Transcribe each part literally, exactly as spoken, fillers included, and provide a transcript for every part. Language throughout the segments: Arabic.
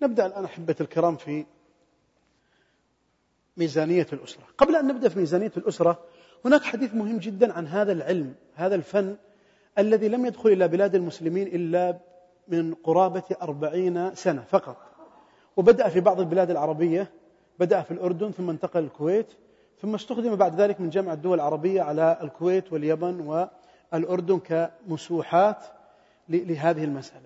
نبدأ الآن أحبة الكرام في ميزانية الأسرة. قبل أن نبدأ في ميزانية الأسرة هناك حديث مهم جدا عن هذا العلم، هذا الفن الذي لم يدخل إلى بلاد المسلمين إلا من قرابة أربعين سنة فقط، وبدأ في بعض البلاد العربية، بدأ في الأردن ثم انتقل الكويت، ثم استخدم بعد ذلك من جامعة الدول العربية على الكويت واليمن والأردن كمسوحات لهذه المسألة.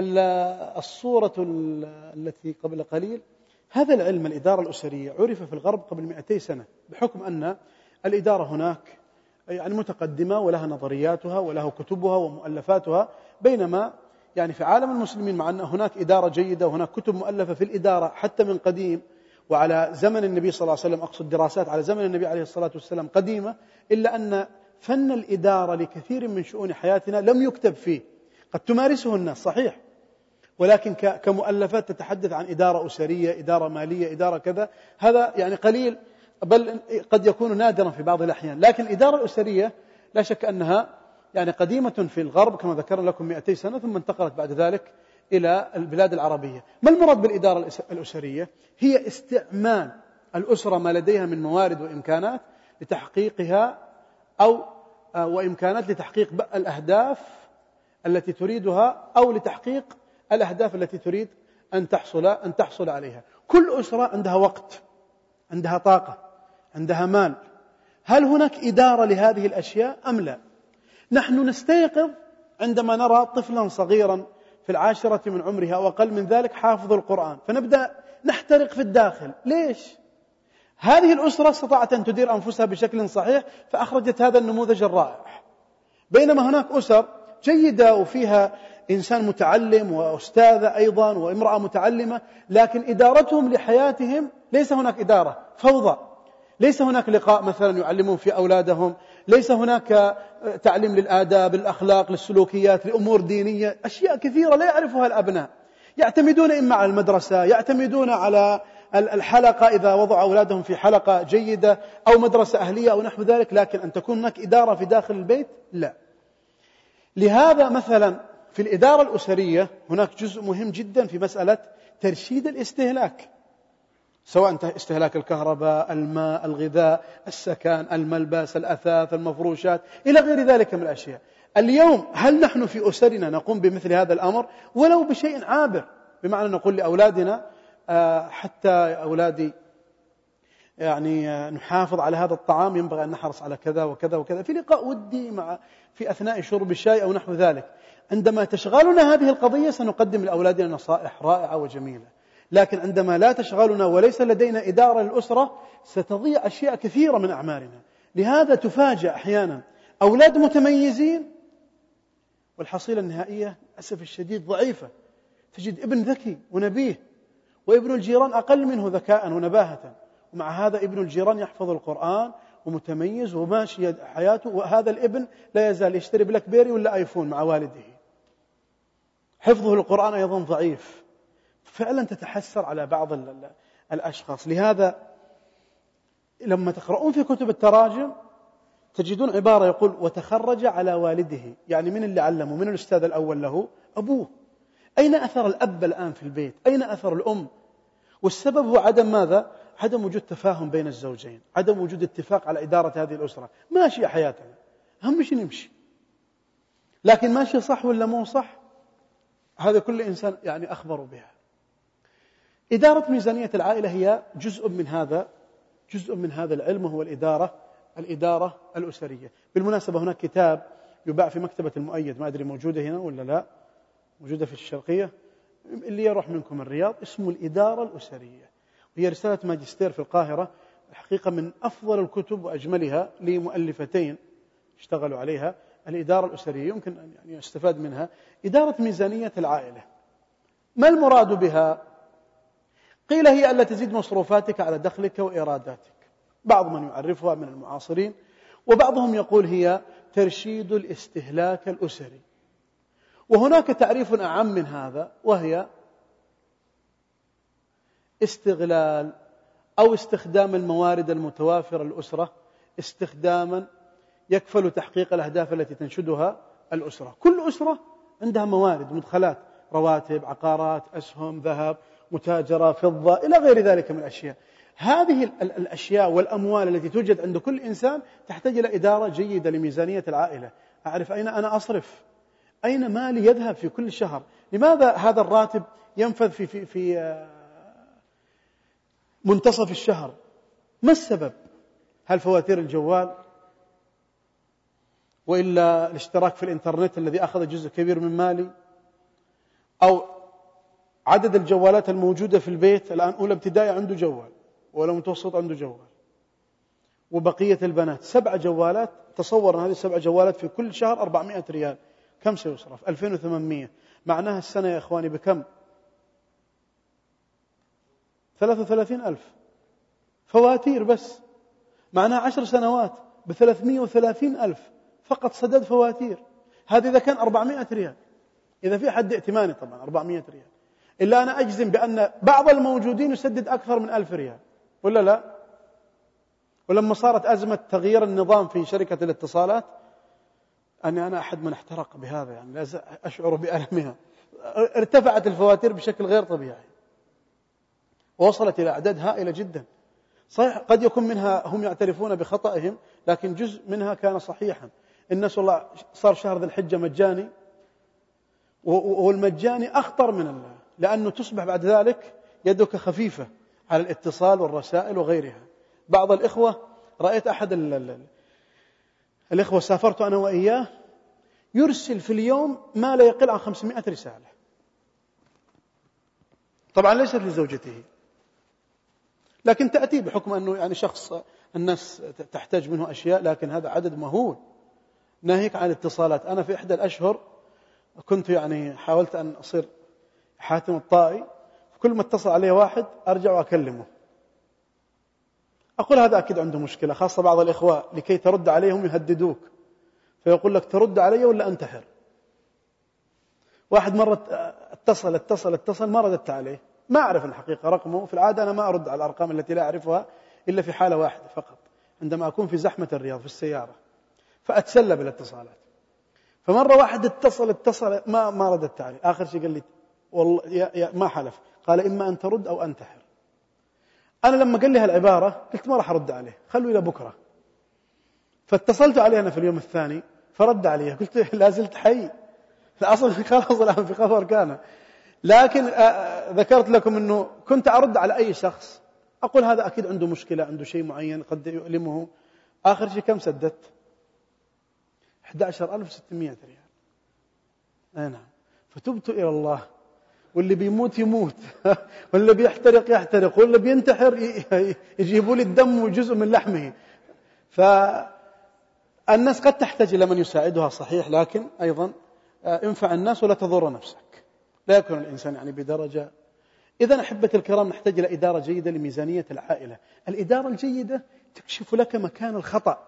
الصورة التي قبل قليل، هذا العلم الإدارة الأسرية عرف في الغرب قبل مئتي سنة، بحكم أن الإدارة هناك يعني متقدمة ولها نظرياتها ولها كتبها ومؤلفاتها، بينما يعني في عالم المسلمين مع أن هناك إدارة جيدة وهناك كتب مؤلفة في الإدارة حتى من قديم، وعلى زمن النبي صلى الله عليه وسلم، أقصد دراسات على زمن النبي عليه الصلاة والسلام قديمة، إلا أن فن الإدارة لكثير من شؤون حياتنا لم يكتب فيه. قد تمارسه الناس صحيح، ولكن كمؤلفات تتحدث عن إدارة أسرية، إدارة مالية، إدارة كذا، هذا يعني قليل، بل قد يكون نادرا في بعض الأحيان. لكن الإدارة الأسرية لا شك أنها يعني قديمة في الغرب كما ذكرنا لكم مئتي سنة، ثم انتقلت بعد ذلك إلى البلاد العربية. ما المراد بالإدارة الأسرية؟ هي استعمال الأسرة ما لديها من موارد وإمكانات لتحقيقها أو وإمكانات لتحقيق الأهداف التي تريدها أو لتحقيق الأهداف التي تريد أن تحصل أن تحصل عليها. كل أسرة عندها وقت، عندها طاقة، عندها مال. هل هناك إدارة لهذه الأشياء أم لا؟ نحن نستيقظ عندما نرى طفلا صغيرا في العاشرة من عمرها أو أقل من ذلك حافظ القرآن، فنبدأ نحترق في الداخل. ليش؟ هذه الأسرة استطاعت أن تدير أنفسها بشكل صحيح فأخرجت هذا النموذج الرائع، بينما هناك أسر جيدة وفيها إنسان متعلم وأستاذة أيضا وامرأة متعلمة، لكن إدارتهم لحياتهم ليس هناك إدارة، فوضى، ليس هناك لقاء مثلا يعلمون في أولادهم، ليس هناك تعليم للآداب، للأخلاق، للسلوكيات، لأمور دينية، أشياء كثيرة لا يعرفها الأبناء. يعتمدون إما على المدرسة، يعتمدون على الحلقة إذا وضعوا أولادهم في حلقة جيدة أو مدرسة أهلية أو نحو ذلك، لكن أن تكون هناك إدارة في داخل البيت لا. لهذا مثلا في الإدارة الأسرية هناك جزء مهم جدا في مسألة ترشيد الاستهلاك، سواء استهلاك الكهرباء، الماء، الغذاء، السكن، الملبس، الأثاث، المفروشات، إلى غير ذلك من الأشياء. اليوم هل نحن في أسرنا نقوم بمثل هذا الأمر ولو بشيء عابر؟ بمعنى نقول لأولادنا حتى أولادي يعني نحافظ على هذا الطعام، ينبغي أن نحرص على كذا وكذا وكذا، في لقاء ودي مع في أثناء شرب الشاي أو نحو ذلك. عندما تشغلنا هذه القضية سنقدم لأولادنا نصائح رائعة وجميلة، لكن عندما لا تشغلنا وليس لدينا إدارة للأسرة ستضيع أشياء كثيرة من أعمارنا. لهذا تفاجأ أحيانا أولاد متميزين والحصيلة النهائية للأسف الشديد ضعيفة. تجد ابن ذكي ونبيه وابن الجيران أقل منه ذكاء ونباهة، ومع هذا ابن الجيران يحفظ القرآن ومتميز وماشي حياته، وهذا الابن لا يزال يشتري بلاك بيري ولا آيفون مع والده. حفظه القرآن أيضا ضعيف. فعلا تتحسر على بعض الأشخاص. لهذا لما تقرؤون في كتب التراجم تجدون عبارة يقول وتخرج على والده، يعني من اللي علمه؟ من الأستاذ الأول له؟ أبوه. أين أثر الأب الآن في البيت؟ أين أثر الأم؟ والسبب هو عدم ماذا؟ عدم وجود تفاهم بين الزوجين، عدم وجود اتفاق على إدارة هذه الأسرة. ماشي حياتنا، هم مش نمشي، لكن ماشي صح ولا مو صح هذا كل إنسان يعني أخبر بها. إدارة ميزانية العائلة هي جزء من هذا جزء من هذا العلم، وهو الإدارة الإدارة الأسرية. بالمناسبة هناك كتاب يباع في مكتبة المؤيد، ما أدري موجودة هنا ولا لا، موجودة في الشرقية، اللي يروح منكم الرياض، اسمه الإدارة الأسرية، وهي رسالة ماجستير في القاهرة، الحقيقة من أفضل الكتب وأجملها لمؤلفتين اشتغلوا عليها، الإدارة الأسرية، يمكن أن يعني يستفاد منها. إدارة ميزانية العائلة ما المراد بها؟ قيل هي ألا تزيد مصروفاتك على دخلك وإيراداتك، بعض من يعرفها من المعاصرين، وبعضهم يقول هي ترشيد الاستهلاك الأسري. وهناك تعريف أعم من هذا، وهي استغلال أو استخدام الموارد المتوافرة للأسرة استخداما يكفل تحقيق الأهداف التي تنشدها الأسرة. كل أسرة عندها موارد ومدخلات، رواتب، عقارات، أسهم، ذهب، متاجرة، فضة، إلى غير ذلك من الأشياء. هذه الأشياء والأموال التي توجد عند كل إنسان تحتاج إلى إدارة جيدة لميزانية العائلة. أعرف أين أنا أصرف، أين مالي يذهب في كل شهر. لماذا هذا الراتب ينفذ في, في, في منتصف الشهر؟ ما السبب؟ هل فواتير الجوال، وإلا الاشتراك في الإنترنت الذي أخذ جزء كبير من مالي، أو عدد الجوالات الموجودة في البيت؟ الآن أولى ابتدائي عنده جوال، ولا متوسط عنده جوال، وبقية البنات سبع جوالات. تصور أن هذه السبع جوالات في كل شهر أربعمائة ريال، كم سيصرف؟ ألفين وثمانمائة. معناها السنة يا إخواني بكم؟ ثلاثة وثلاثين ألف فواتير بس. معناها عشر سنوات بثلاثمائة وثلاثين ألف فقط سداد فواتير. هذا إذا كان أربعمائة ريال، إذا في حد ائتماني طبعا أربعمائة ريال. إلا أنا أجزم بأن بعض الموجودين يسدد أكثر من ألف ريال، ولا لا؟ ولما صارت أزمة تغيير النظام في شركة الاتصالات، أني أنا أحد من احترق بهذا، يعني لا أشعر بألمها. ارتفعت الفواتير بشكل غير طبيعي، ووصلت إلى أعداد هائلة جدا. صحيح قد يكون منها هم يعترفون بخطئهم، لكن جزء منها كان صحيحا. الناس والله صار شهر ذي الحجة مجاني، والمجاني أخطر من الله، لأنه تصبح بعد ذلك يدك خفيفة على الاتصال والرسائل وغيرها. بعض الإخوة، رأيت أحد الإخوة سافرت أنا وإياه، يرسل في اليوم ما لا يقل عن خمسمائة رسالة، طبعا ليست لزوجته، لكن تأتي بحكم أنه يعني شخص الناس تحتاج منه أشياء، لكن هذا عدد مهول. ناهيك عن الاتصالات. أنا في إحدى الأشهر كنت يعني حاولت أن أصير حاتم الطائي، كل ما اتصل عليه واحد أرجع وأكلمه، أقول هذا أكيد عنده مشكلة. خاصة بعض الإخوة لكي ترد عليهم يهددوك، فيقول لك ترد علي ولا أنتحر. واحد مرة اتصل اتصل اتصل ما ردت عليه، ما أعرف الحقيقة رقمه. في العادة أنا ما أرد على الأرقام التي لا أعرفها إلا في حالة واحدة فقط، عندما أكون في زحمة الرياض في السيارة فأتسلى بالاتصالات. فمرة واحد اتصل اتصل ما ما ردت عليه. آخر شيء قال لي والله يا يا ما حلف، قال إما أن ترد أو أنتحر. أنا لما قال لي هالعبارة قلت ما راح أرد عليه، خلوا إلى بكرة. فاتصلت عليه أنا في اليوم الثاني فرد عليه، قلت لا زلت حي، أصلا خلاص الآن في خبر كان. لكن ذكرت لكم أنه كنت أرد على أي شخص أقول هذا أكيد عنده مشكلة، عنده شيء معين قد يؤلمه. آخر شيء كم سددت؟ أحد عشر ألف وستمائة ريال. أي نعم. فتبت إلى الله، واللي بيموت يموت واللي بيحترق يحترق، واللي بينتحر يجيبوا لي الدم وجزء من لحمه. فالناس قد تحتاج إلى من يساعدها صحيح، لكن أيضا انفع الناس ولا تضر نفسك. لا يكون الإنسان يعني بدرجة. إذن أحبة الكرام نحتاج إلى إدارة جيدة لميزانية العائلة. الإدارة الجيدة تكشف لك مكان الخطأ.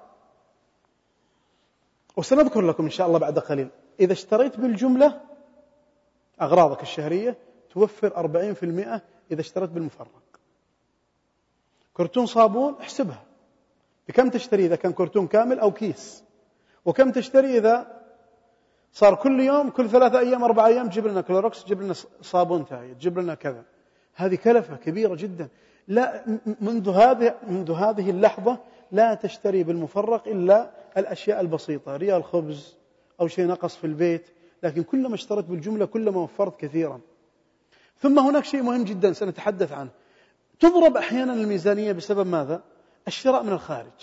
وسنذكر لكم إن شاء الله بعد قليل، إذا اشتريت بالجملة أغراضك الشهرية توفر أربعين بالمئة إذا اشتريت بالمفرق. كرتون صابون احسبها بكم تشتري إذا كان كرتون كامل أو كيس، وكم تشتري إذا صار كل يوم كل ثلاثة أيام أربع أيام تجيب لنا كلوروكس، تجيب لنا صابون ثاني، تجيب لنا كذا. هذه كلفة كبيرة جدا. لا منذ هذه منذ هذه اللحظة لا تشتري بالمفرق إلا الأشياء البسيطة، ريال خبز أو شيء نقص في البيت، لكن كلما اشتريت بالجملة كلما وفرت كثيرا. ثم هناك شيء مهم جدا سنتحدث عنه. تضرب أحيانا الميزانية بسبب ماذا؟ الشراء من الخارج.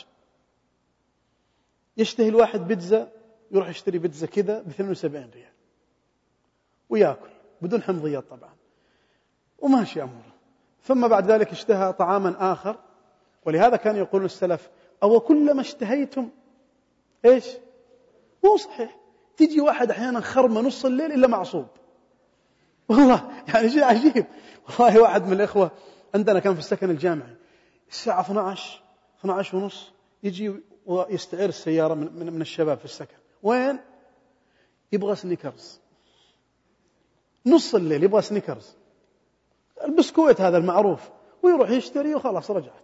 يشتهي الواحد بيتزا، يروح يشتري بيتزا كذا ب اثنين وسبعين ريال ويأكل بدون حمضيات طبعا وماشي أمره. ثم بعد ذلك اشتهى طعاما آخر. ولهذا كان يقول السلف أو كلما اشتهيتم إيش؟ مو صحيح. تيجي واحد أحيانا خرمة نص الليل إلا معصوب، والله يعني شيء عجيب. والله واحد من الإخوة عندنا كان في السكن الجامعي الساعة اثنتي عشرة اثنتي عشرة ونص يجي ويستعير السيارة من, من الشباب في السكن. وين؟ يبغى سنيكرز نص الليل، يبغى سنيكرز البسكويت هذا المعروف، ويروح يشتري وخلاص رجعت.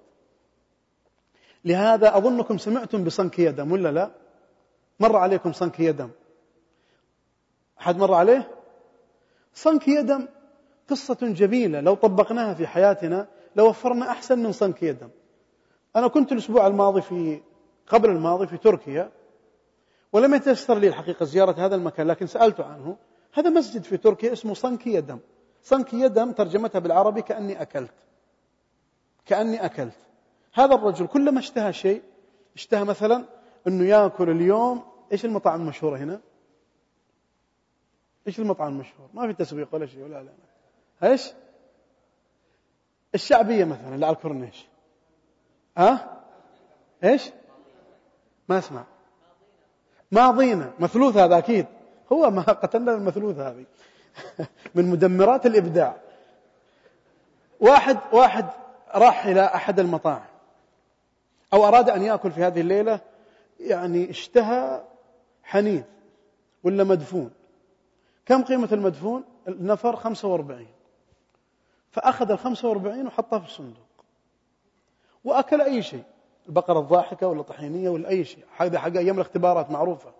لهذا أظنكم سمعتم بصنك يدم ولا لا؟ مر عليكم صنك يدم؟ أحد مر عليه؟ صنك يدم قصة جميلة لو طبقناها في حياتنا لوفرنا أحسن من صنك يدم. أنا كنت الأسبوع الماضي في قبل الماضي في تركيا، ولم يتيسر لي الحقيقة زيارة هذا المكان، لكن سألت عنه. هذا مسجد في تركيا اسمه صنك يدم. صنك يدم ترجمتها بالعربي كأني أكلت، كأني أكلت. هذا الرجل كلما اشتهى شيء، اشتهى مثلا أنه يأكل اليوم، إيش المطاعم المشهورة هنا؟ إيش المطعم المشهور؟ ما في تسويق ولا شيء ولا لا. إيش؟ الشعبية مثلا اللي على الكورنيش. ها؟ إيش؟ ما أسمع. ماضينا مثلوث، هذا أكيد هو ما قتلنا المثلوث هذه من مدمرات الإبداع. واحد واحد راح إلى أحد المطاعم أو أراد أن يأكل في هذه الليلة، يعني اشتهى حنيذ ولا مدفون. كم قيمة المدفون؟ النفر خمسة وأربعين. فأخذ الخمسة وأربعين وحطها في الصندوق وأكل أي شيء، البقرة الضاحكة ولا طحينية ولا أي شيء، هذا حق أيام الاختبارات معروفة.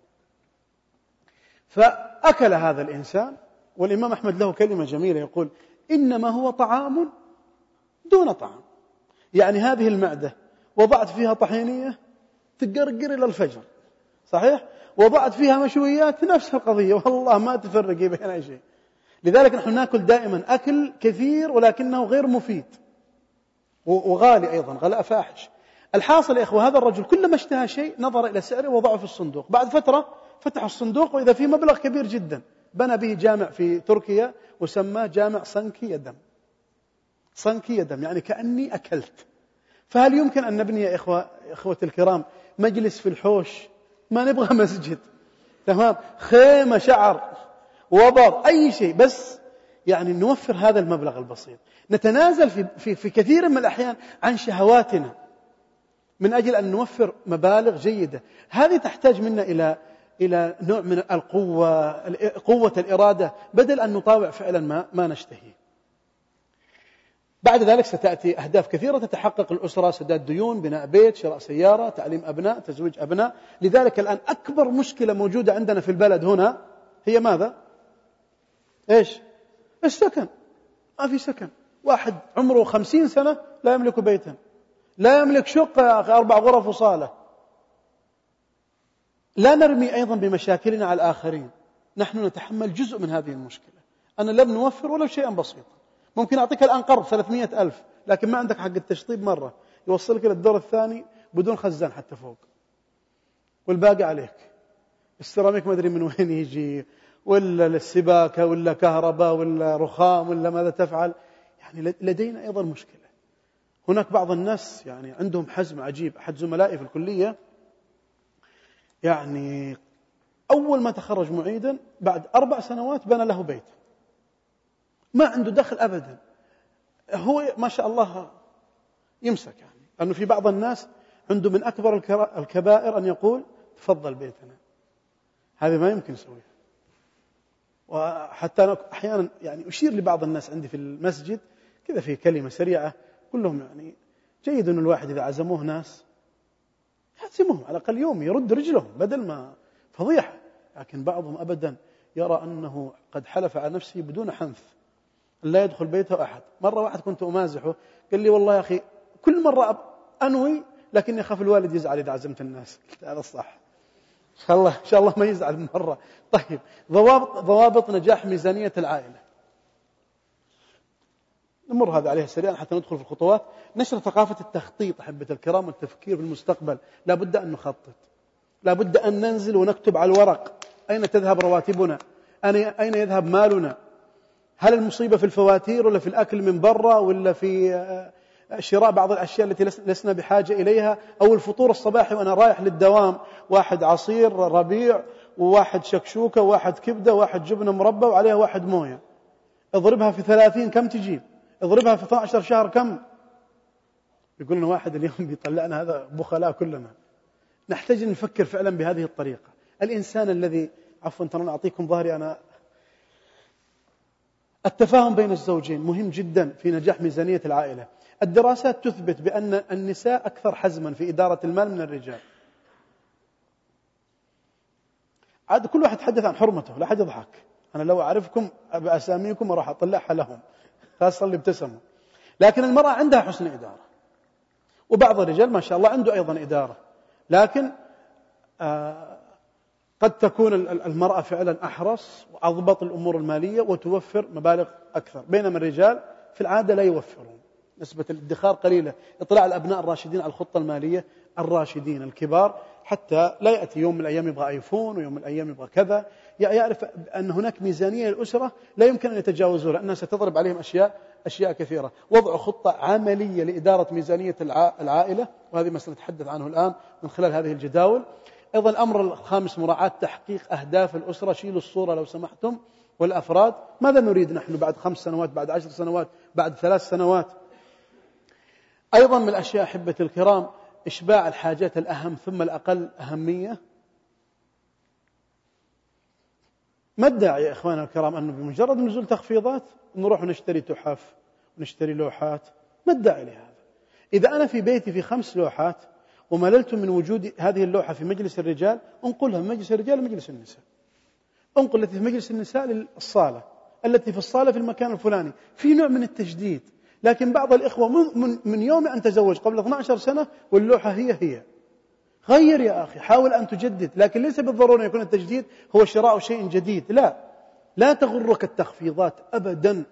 فأكل هذا الإنسان. والإمام أحمد له كلمة جميلة يقول: إنما هو طعام دون طعام. يعني هذه المعدة وضعت فيها طحينية تقرقر إلى الفجر، صحيح؟ وضعت فيها مشويات نفس القضية، والله ما تفرق بين أي شيء. لذلك نحن نأكل دائما أكل كثير ولكنه غير مفيد وغالي أيضا، غلاء فاحش. الحاصل يا إخوة، هذا الرجل كلما اشتهى شيء نظر إلى سعره ووضعه في الصندوق. بعد فترة فتح الصندوق وإذا فيه مبلغ كبير جدا، بنى به جامع في تركيا وسماه جامع صنك يدم. صنك يدم يعني كأني أكلت. فهل يمكن أن نبني يا إخوة إخوة الكرام مجلس في الحوش؟ ما نبغى مسجد، تمام، خيمة شعر وبر أي شيء، بس يعني نوفر هذا المبلغ البسيط. نتنازل في, في, في كثير من الأحيان عن شهواتنا من أجل أن نوفر مبالغ جيدة. هذه تحتاج منا إلى إلى نوع من القوة، قوة الإرادة، بدل أن نطاوع فعلا ما, ما نشتهي. بعد ذلك ستأتي أهداف كثيرة تتحقق الأسرة: سداد ديون، بناء بيت، شراء سيارة، تعليم أبناء، تزويج أبناء. لذلك الآن أكبر مشكلة موجودة عندنا في البلد هنا هي ماذا؟ إيش؟ السكن. ما في سكن. واحد عمره خمسين سنة لا يملك بيتا، لا يملك شقة يا أخي، أربع غرف وصالة. لا نرمي أيضا بمشاكلنا على الآخرين، نحن نتحمل جزء من هذه المشكلة. أنا لم نوفر ولو شيئا بسيطا. ممكن أعطيك الآن قرض ثلاثمائة ألف، لكن ما عندك حق التشطيب مرة، يوصلك إلى الدور الثاني بدون خزان حتى فوق، والباقي عليك. السيراميك ما أدري من وين يجي، ولا السباكة ولا كهرباء ولا رخام ولا ماذا تفعل. يعني لدينا أيضا مشكلة. هناك بعض الناس يعني عندهم حزم عجيب. أحد زملائي في الكلية يعني أول ما تخرج معيدا بعد أربع سنوات بنى له بيت، ما عنده دخل أبدا. هو ما شاء الله يمسك، يعني أنه في بعض الناس عنده من أكبر الكبائر أن يقول تفضل بيتنا. هذا ما يمكن يسويه. وحتى أنا أحيانا يعني أشير لبعض الناس عندي في المسجد كذا في كلمة سريعة، كلهم يعني جيد أن الواحد إذا عزموه ناس يعزمهم على الأقل يوم يرد رجلهم بدل ما فضيحة. لكن بعضهم أبدا يرى أنه قد حلف على نفسه بدون حنث لا يدخل بيته أحد. مرة واحد كنت أمازحه قال لي والله يا أخي كل مرة أنوي لكني أخاف الوالد يزعل إذا عزمت الناس. قلت هذا الصح، إن شاء الله إن شاء الله ما يزعل مرة. طيب، ضوابط ضوابط نجاح ميزانية العائلة، نمر هذا عليها سريعا حتى ندخل في الخطوات. نشر ثقافة التخطيط أحبة الكرام والتفكير في المستقبل. لا بد أن نخطط، لا بد أن ننزل ونكتب على الورق أين تذهب رواتبنا، أين يذهب مالنا. هل المصيبة في الفواتير ولا في الأكل من برا ولا في شراء بعض الأشياء التي لسنا بحاجة إليها، أو الفطور الصباحي وأنا رايح للدوام واحد عصير ربيع وواحد شكشوكة وواحد كبدة وواحد جبنة مربى وعليها واحد موية. اضربها في ثلاثين كم تجيب؟ اضربها في اثنا عشر شهر كم؟ يقول لنا واحد اليوم بيطلعنا هذا بخلاء كلنا. نحتاج أن نفكر فعلا بهذه الطريقة. الإنسان الذي عفوا ترى أعطيكم ظهري أنا. التفاهم بين الزوجين مهم جدا في نجاح ميزانية العائلة. الدراسات تثبت بأن النساء أكثر حزما في إدارة المال من الرجال. عاد كل واحد يتحدث عن حرمته، لا أحد يضحك. أنا لو أعرفكم بأساميكم أروح أطلعها لهم، خاصة اللي ابتسموا. لكن المرأة عندها حسن إدارة، وبعض الرجال ما شاء الله عنده أيضا إدارة، لكن آه قد تكون المرأة فعلا أحرص وأضبط الأمور المالية وتوفر مبالغ أكثر، بينما الرجال في العادة لا يوفرون، نسبة الادخار قليلة. اطلاع الأبناء الراشدين على الخطة المالية الراشدين الكبار، حتى لا يأتي يوم من الأيام يبغى آيفون ويوم من الأيام يبغى كذا، يعرف أن هناك ميزانية للأسرة لا يمكن أن يتجاوزوها، لأنها ستضرب عليهم أشياء أشياء كثيرة. وضع خطة عملية لإدارة ميزانية العائلة، وهذه ما سنتحدث عنه الآن من خلال هذه الجداول. أيضا الأمر الخامس مراعاة تحقيق أهداف الأسرة. شيلوا الصورة لو سمحتم والأفراد، ماذا نريد نحن بعد خمس سنوات، بعد عشر سنوات، بعد ثلاث سنوات. أيضا من الأشياء أحبة الكرام إشباع الحاجات الأهم ثم الأقل أهمية. ما الداعي يا إخواننا الكرام أنه بمجرد نزول تخفيضات نروح ونشتري تحف ونشتري لوحات؟ ما الداعي لهذا؟ إذا أنا في بيتي في خمس لوحات ومللت من وجود هذه اللوحة في مجلس الرجال، انقلها من مجلس الرجال لمجلس النساء، انقل التي في مجلس النساء للصالة، التي في الصالة في المكان الفلاني، في نوع من التجديد. لكن بعض الإخوة من, من يوم أن تزوج قبل اثنتي عشرة سنة واللوحة هي هي. غير يا أخي، حاول أن تجدد، لكن ليس بالضرورة أن يكون التجديد هو شراء شيء جديد، لا لا تغرك التخفيضات أبدا.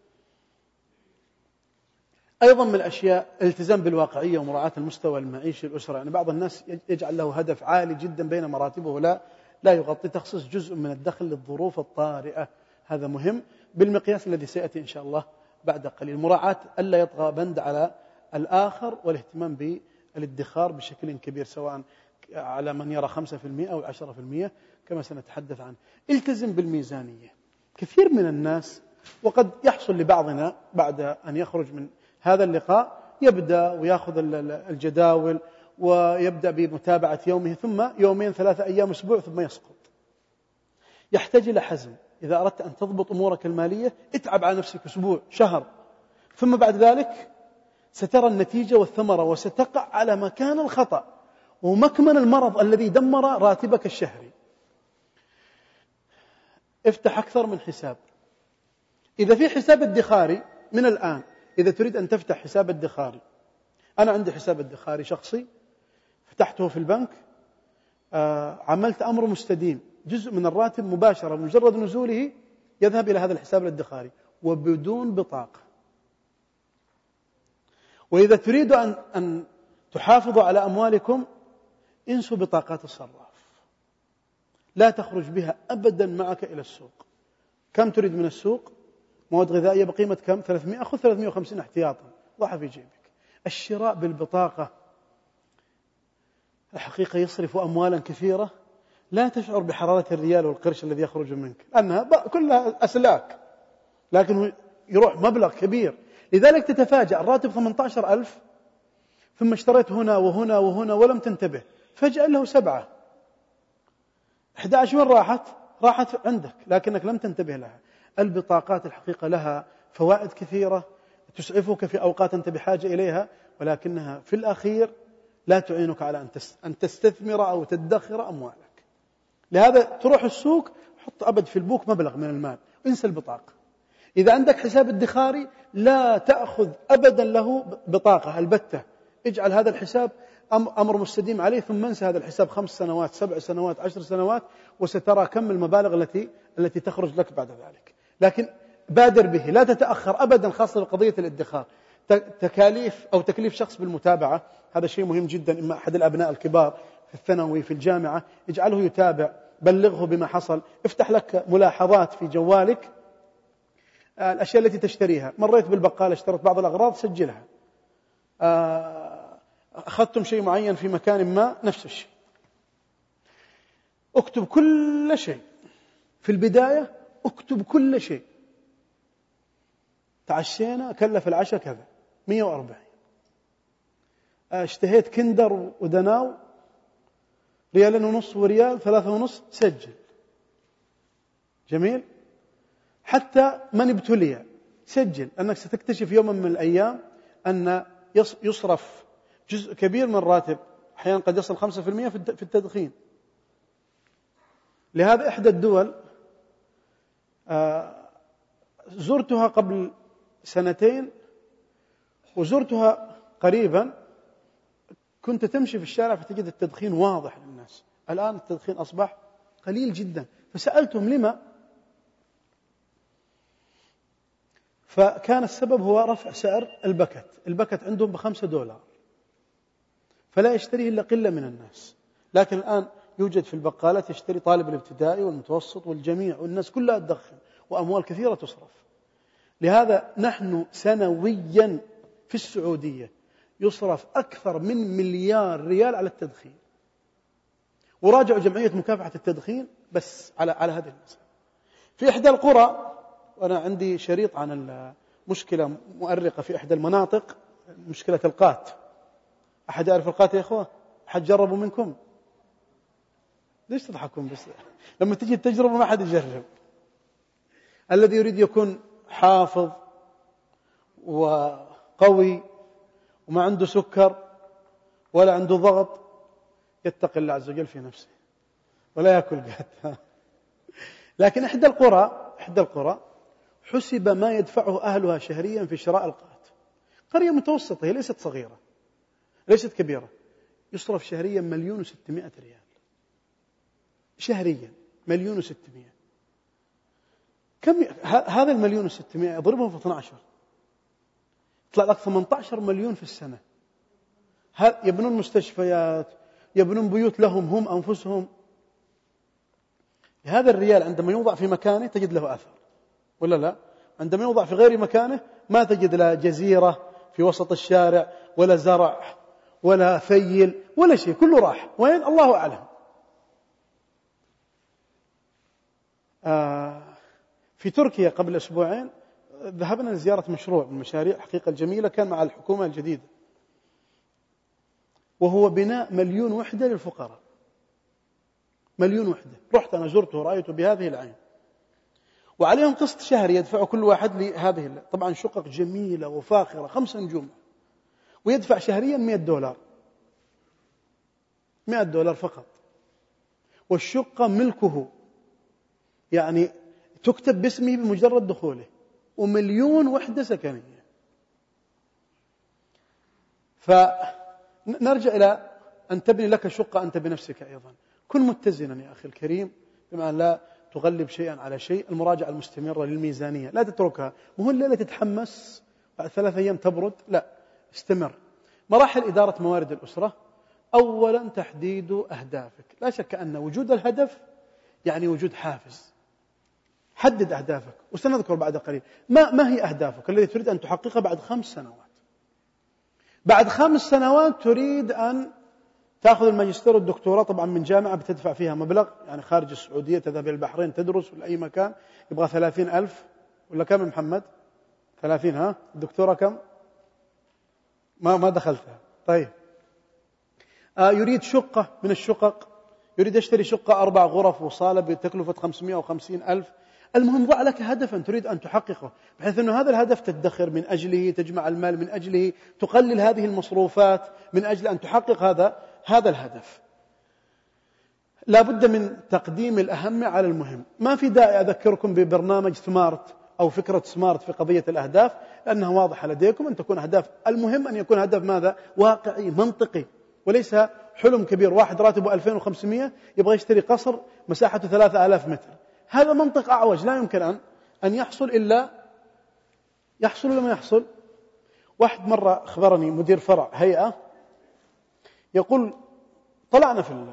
أيضا من الأشياء الالتزام بالواقعية ومراعاة المستوى المعيشي للأسرة. يعني بعض الناس يجعل له هدف عالي جدا بين مراتبه لا لا يغطي تخصيص جزء من الدخل للظروف الطارئة، هذا مهم بالمقياس الذي سيأتي إن شاء الله بعد قليل. مراعاة ألا يطغى بند على الآخر، والاهتمام بالادخار بشكل كبير، سواء على من يرى خمسة في المئة أو عشرة في المئة كما سنتحدث عنه. التزم بالميزانية. كثير من الناس، وقد يحصل لبعضنا بعد أن يخرج من هذا اللقاء يبدأ ويأخذ الجداول ويبدأ بمتابعة يومه، ثم يومين ثلاثة أيام أسبوع ثم يسقط. يحتاج إلى حزم. إذا أردت أن تضبط أمورك المالية اتعب على نفسك أسبوع شهر، ثم بعد ذلك سترى النتيجة والثمرة، وستقع على مكان الخطأ ومكمن المرض الذي دمر راتبك الشهري. افتح أكثر من حساب. إذا في حساب ادخاري من الآن، إذا تريد أن تفتح حساب ادخاري، أنا عندي حساب ادخاري شخصي فتحته في البنك، آه عملت أمر مستديم، جزء من الراتب مباشرة مجرد نزوله يذهب إلى هذا الحساب الادخاري وبدون بطاقة. وإذا تريد أن, أن تحافظوا على أموالكم انسوا بطاقات الصراف، لا تخرج بها أبدا معك إلى السوق. كم تريد من السوق؟ مواد غذائية بقيمة كم؟ ثلاثمئة، أخذ ثلاثمئة وخمسين احتياطا ضعها في جيبك. الشراء بالبطاقة الحقيقة يصرف أموالا كثيرة لا تشعر بحرارة الريال والقرش الذي يخرج منك، لأنها كلها أسلاك، لكن يروح مبلغ كبير. لذلك تتفاجأ الراتب ثمانية عشر ألف، ثم اشتريت هنا وهنا وهنا ولم تنتبه، فجأة له سبعة، أحد عشر وين راحت؟ راحت عندك لكنك لم تنتبه لها. البطاقات الحقيقة لها فوائد كثيرة تسعفك في أوقات أنت بحاجة إليها، ولكنها في الأخير لا تعينك على أن تستثمر أو تدخر أموالك. لهذا تروح السوق حط أبد في البوك مبلغ من المال، انسى البطاقة. إذا عندك حساب ادخاري لا تأخذ أبدا له بطاقة البتة، اجعل هذا الحساب أمر مستديم عليه، ثم انسى هذا الحساب خمس سنوات سبع سنوات عشر سنوات، وسترى كم المبالغ التي التي تخرج لك بعد ذلك. لكن بادر به، لا تتأخر أبدا، خاصة بقضية الادخار. تكاليف أو تكليف شخص بالمتابعة هذا شيء مهم جدا. إما أحد الأبناء الكبار في الثانوي في الجامعة اجعله يتابع، بلغه بما حصل، افتح لك ملاحظات في جوالك الأشياء التي تشتريها. مريت بالبقالة اشتريت بعض الأغراض سجلها، أخذتم شيء معين في مكان ما نفس الشيء، اكتب كل شيء في البداية، اكتب كل شيء. تعشينا كلف العشاء كذا مئة وأربعين، اشتهيت كندر ودناو ريالين ونص وريال ثلاثة ونص، سجل. جميل. حتى من ابتلي سجل، أنك ستكتشف يوما من الأيام أن يصرف جزء كبير من الراتب، أحيانا قد يصل خمسة في المئة في التدخين. لهذا إحدى الدول زرتها قبل سنتين وزرتها قريبا، كنت تمشي في الشارع فتجد التدخين واضح للناس. الآن التدخين أصبح قليل جدا، فسألتهم لما؟ فكان السبب هو رفع سعر البكت. البكت عندهم بخمسة دولار، فلا يشتريه إلا قلة من الناس. لكن الآن يوجد في البقالات يشتري طالب الابتدائي والمتوسط والجميع، والناس كلها تدخن وأموال كثيرة تصرف. لهذا نحن سنويا في السعودية يصرف أكثر من مليار ريال على التدخين. وراجعوا جمعية مكافحة التدخين بس على على هذه المسألة. في إحدى القرى، وأنا عندي شريط عن المشكلة مؤرقة في إحدى المناطق، مشكلة القات. أحد يعرف القات يا إخوة؟ أحد جربوا منكم؟ ليش تضحكون بس؟ لما تجي التجربة ما حد يجرب. الذي يريد يكون حافظ وقوي وما عنده سكر ولا عنده ضغط يتقي الله عز وجل في نفسه ولا يأكل قات. لكن إحدى القرى إحدى القرى حسب ما يدفعه أهلها شهريا في شراء القات. قرية متوسطة، هي ليست صغيرة ليست كبيرة، يصرف شهريا مليون وستمائة ريال شهريا. مليون وستمائة، كم هذا المليون وستمائة اضربهم في اثني عشر يطلع لك ثمانية عشر مليون في السنة. يبنون مستشفيات، يبنون بيوت لهم هم أنفسهم. هذا الريال عندما يوضع في مكانه تجد له أثر، ولا لا؟ عندما يوضع في غير مكانه ما تجد لا جزيرة في وسط الشارع ولا زرع ولا ثيل ولا شيء، كله راح وين الله أعلم. آه في تركيا قبل أسبوعين ذهبنا لزيارة مشروع من مشاريع حقيقة الجميلة كان مع الحكومة الجديدة، وهو بناء مليون وحدة للفقراء. مليون وحدة، رحت أنا زرته ورأيته بهذه العين، وعليهم قسط شهري يدفع كل واحد لهذه طبعا شقق جميلة وفاخرة خمس نجوم، ويدفع شهريا مئة دولار مئة دولار فقط، والشقة ملكه، يعني تكتب باسمه بمجرد دخوله، ومليون وحدة سكنية. فنرجع إلى أن تبني لك شقة أنت بنفسك أيضا. كن متزنا يا أخي الكريم، بما أن لا تغلب شيئا على شيء. المراجعة المستمرة للميزانية لا تتركها، مو الليلة تتحمس بعد ثلاثة أيام تبرد، لا، استمر. مراحل إدارة موارد الأسرة: أولا تحديد أهدافك. لا شك أن وجود الهدف يعني وجود حافز. حدد أهدافك، وسنذكر بعد قليل ما, ما هي أهدافك التي تريد أن تحققها بعد خمس سنوات. بعد خمس سنوات تريد أن تأخذ الماجستير والدكتوراه، طبعا من جامعة بتدفع فيها مبلغ، يعني خارج السعودية تذهب إلى البحرين تدرس ولا أي مكان، يبغى ثلاثين ألف ولا كم محمد؟ ثلاثين. ها الدكتوراه كم؟ ما ما دخلتها. طيب آه يريد شقة من الشقق، يريد يشتري شقة أربع غرف وصالة بتكلفة خمسمائة وخمسين ألف. المهم ضع لك هدفا تريد أن تحققه، بحيث أن هذا الهدف تدخر من أجله، تجمع المال من أجله، تقلل هذه المصروفات من أجل أن تحقق هذا هذا الهدف. لا بد من تقديم الأهم على المهم. ما في داعي أذكركم ببرنامج سمارت أو فكرة سمارت في قضية الأهداف، لأنها واضحة لديكم أن تكون أهداف. المهم أن يكون هدف ماذا؟ واقعي منطقي، وليس حلم كبير. واحد راتبه ألفين وخمسمائة يبغى يشتري قصر مساحته ثلاثة آلاف متر، هذا منطق أعوج لا يمكن أن أن يحصل إلا يحصل ولا ما يحصل. واحد مرة أخبرني مدير فرع هيئة يقول: طلعنا في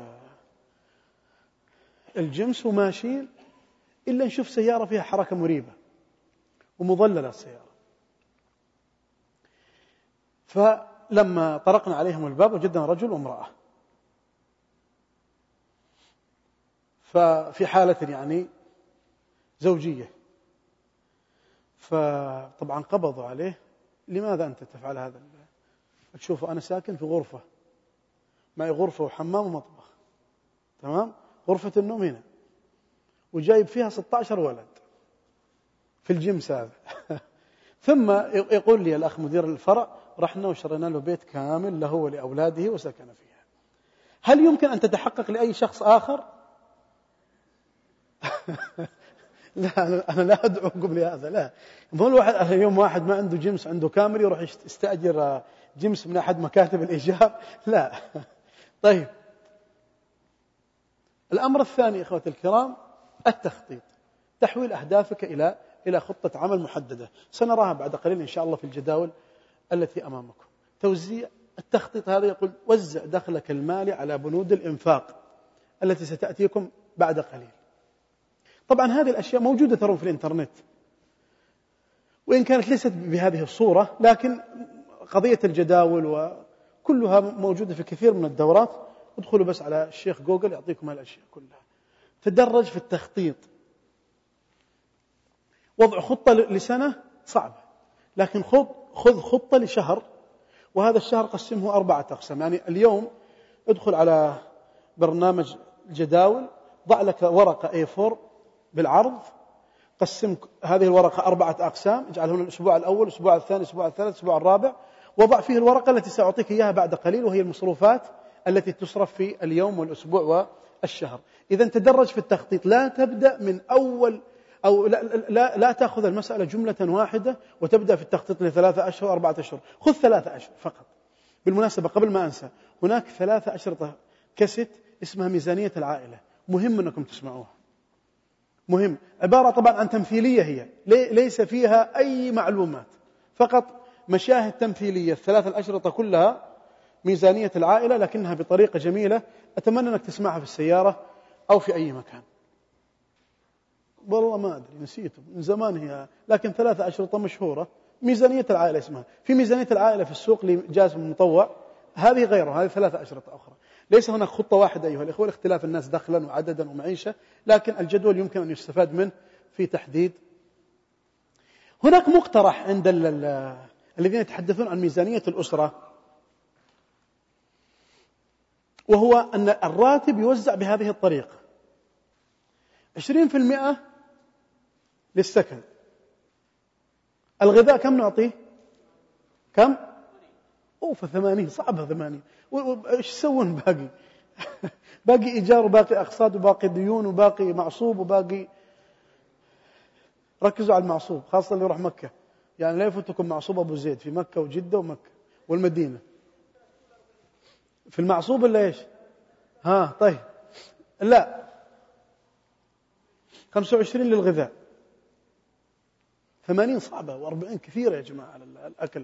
الجمس وماشيين إلا نشوف سيارة فيها حركة مريبة ومظللة السيارة، فلما طرقنا عليهم الباب وجدنا رجل وامرأة، ففي حالة يعني زوجية، فطبعا قبضوا عليه: لماذا أنت تفعل هذا؟ تشوفوا أنا ساكن في غرفة، معي غرفة وحمام ومطبخ، تمام، غرفة النوم هنا، وجايب فيها ستة عشر ولد في الجيمس هذا. ثم يقول لي الأخ مدير الفرع: رحنا وشرينا له بيت كامل له ولأولاده وسكن فيها. هل يمكن أن تتحقق لأي شخص آخر؟ لا أنا لا أدعوكم لهذا، لا. مو الواحد اليوم واحد ما عنده جيمس عنده كاميرا يروح يستأجر جيمس من أحد مكاتب الإيجار، لا. طيب، الأمر الثاني إخوة الكرام التخطيط، تحويل أهدافك إلى إلى خطة عمل محددة، سنراها بعد قليل إن شاء الله في الجداول التي أمامكم. توزيع التخطيط هذا يقول وزع دخلك المالي على بنود الإنفاق التي ستأتيكم بعد قليل. طبعا هذه الأشياء موجودة ترون في الإنترنت، وإن كانت ليست بهذه الصورة، لكن قضية الجداول وكلها موجودة في كثير من الدورات. ادخلوا بس على الشيخ جوجل يعطيكم هالأشياء كلها. تدرج في التخطيط. وضع خطة لسنة صعب، لكن خذ خذ خطة لشهر، وهذا الشهر قسمه أربعة أقسام. يعني اليوم ادخل على برنامج الجداول، ضع لك ورقة إيه فور بالعرض، قسم هذه الورقة أربعة أقسام، اجعل هنا الأسبوع الأول، الأسبوع الثاني، الأسبوع الثالث، الأسبوع الرابع، وضع فيه الورقة التي سأعطيك إياها بعد قليل، وهي المصروفات التي تصرف في اليوم والأسبوع والشهر. إذا تدرج في التخطيط، لا تبدأ من أول أو لا, لا, لا تأخذ المسألة جملة واحدة وتبدأ في التخطيط لثلاثة أشهر أربعة أشهر، خذ ثلاثة أشهر فقط. بالمناسبة قبل ما أنسى، هناك ثلاثة أشرطة كاسيت اسمها ميزانية العائلة، مهم أنكم تسمعوها، مهم. عبارة طبعا عن تمثيلية، هي ليس فيها أي معلومات، فقط مشاهد تمثيلية. الثلاثة الأشرطة كلها ميزانية العائلة، لكنها بطريقة جميلة، أتمنى أنك تسمعها في السيارة أو في أي مكان. والله ما أدري، نسيته من زمان هي، لكن ثلاثة أشرطة مشهورة. ميزانية العائلة اسمها. في ميزانية العائلة في السوق لجاز مطوع، هذه غيره، هذه ثلاثة أشرطة أخرى. ليس هناك خطة واحدة أيها الإخوة، لاختلاف الناس دخلا وعددا ومعيشة، لكن الجدول يمكن أن يستفاد منه في تحديد. هناك مقترح عند الذين يتحدثون عن ميزانية الأسرة، وهو أن الراتب يوزع بهذه الطريقة: عشرين بالمئة للسكن. الغذاء كم نعطيه؟ كم؟ أوف ثمانين، صعبها ثمانين. وإيش يسوون باقي؟ باقي إيجار وباقي أقساط وباقي ديون وباقي معصوب وباقي. ركزوا على المعصوب، خاصة اللي يروح مكة، يعني لا يفوتكم معصوب أبو زيد في مكة وجدة ومكة والمدينة. في المعصوب ولا إيش؟ ها طيب، لا، خمسة وعشرين للغذاء، ثمانين صعبة، وأربعين كثيرة يا جماعة على الأكل.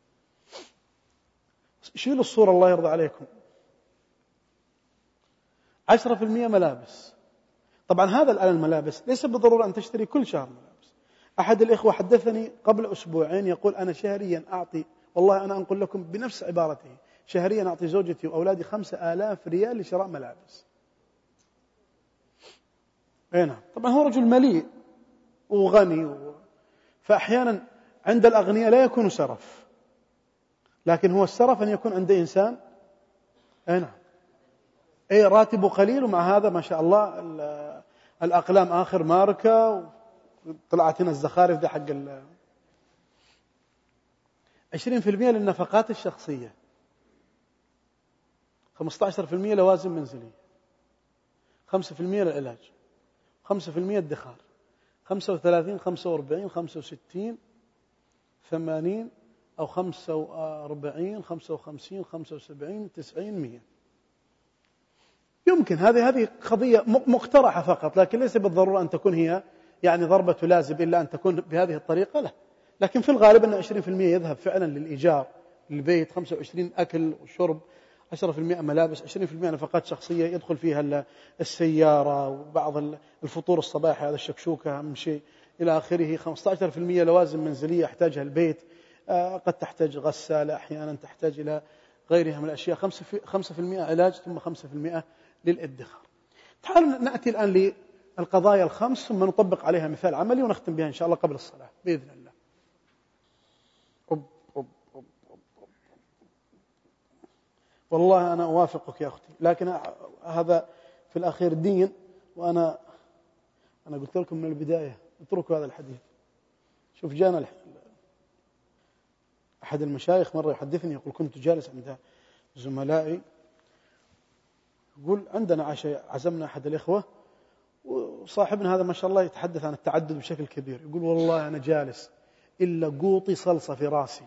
شيلوا الصورة الله يرضى عليكم. عشرة في المئة ملابس. طبعا هذا الآن الملابس ليس بالضرورة أن تشتري كل شهر ملابس. أحد الإخوة حدثني قبل أسبوعين يقول أنا شهريا أعطي، والله أنا أنقل لكم بنفس عبارته، شهريا أعطي زوجتي وأولادي خمسة آلاف ريال لشراء ملابس. هنا طبعا هو رجل مليء وغني و... فأحيانا عند الأغنياء لا يكون سرف، لكن هو السرف أن يكون عند إنسان هنا أي راتبه قليل، ومع هذا ما شاء الله الأقلام آخر ماركة، وطلعت هنا الزخارف ده حق ال عشرين بالمئة للنفقات الشخصية، خمسة عشر بالمئة لوازم منزلية، خمسة بالمئة للعلاج، خمسة بالمئة ادخار، خمسة وثلاثين، خمسة وأربعين، خمسة وستين، ثمانين أو خمسة وأربعين، خمسة وخمسين، خمسة وسبعين، تسعين، مئة. يمكن هذه هذه قضية مقترحة فقط، لكن ليس بالضرورة أن تكون هي يعني ضربة لازم إلا أن تكون بهذه الطريقة، لا. لكن في الغالب أن عشرين بالمئة يذهب فعلا للإيجار للبيت، خمسة وعشرين أكل وشرب، عشرة بالمئة ملابس، عشرين بالمئة نفقات شخصية يدخل فيها السيارة وبعض الفطور الصباحي، هذا الشكشوكة أهم شيء إلى آخره. خمسة عشر بالمئة لوازم منزلية يحتاجها البيت، قد تحتاج غسالة، أحيانا تحتاج إلى غيرها من الأشياء. خمسة بالمئة علاج، ثم خمسة بالمئة للادخار. تعالوا نأتي الآن للقضايا الخمس، ثم نطبق عليها مثال عملي ونختم بها إن شاء الله قبل الصلاة بإذن الله. أب أب أب أب أب. والله أنا أوافقك يا أختي، لكن هذا في الأخير دين، وأنا أنا قلت لكم من البداية اتركوا هذا الحديث. شوف جانا أحد المشايخ مرة يحدثني، يقول كنت جالس عند زملائي، يقول عندنا عشاء، عزمنا أحد الإخوة وصاحبنا هذا ما شاء الله يتحدث عن التعدد بشكل كبير، يقول والله أنا جالس إلا قوطي صلصة في راسي،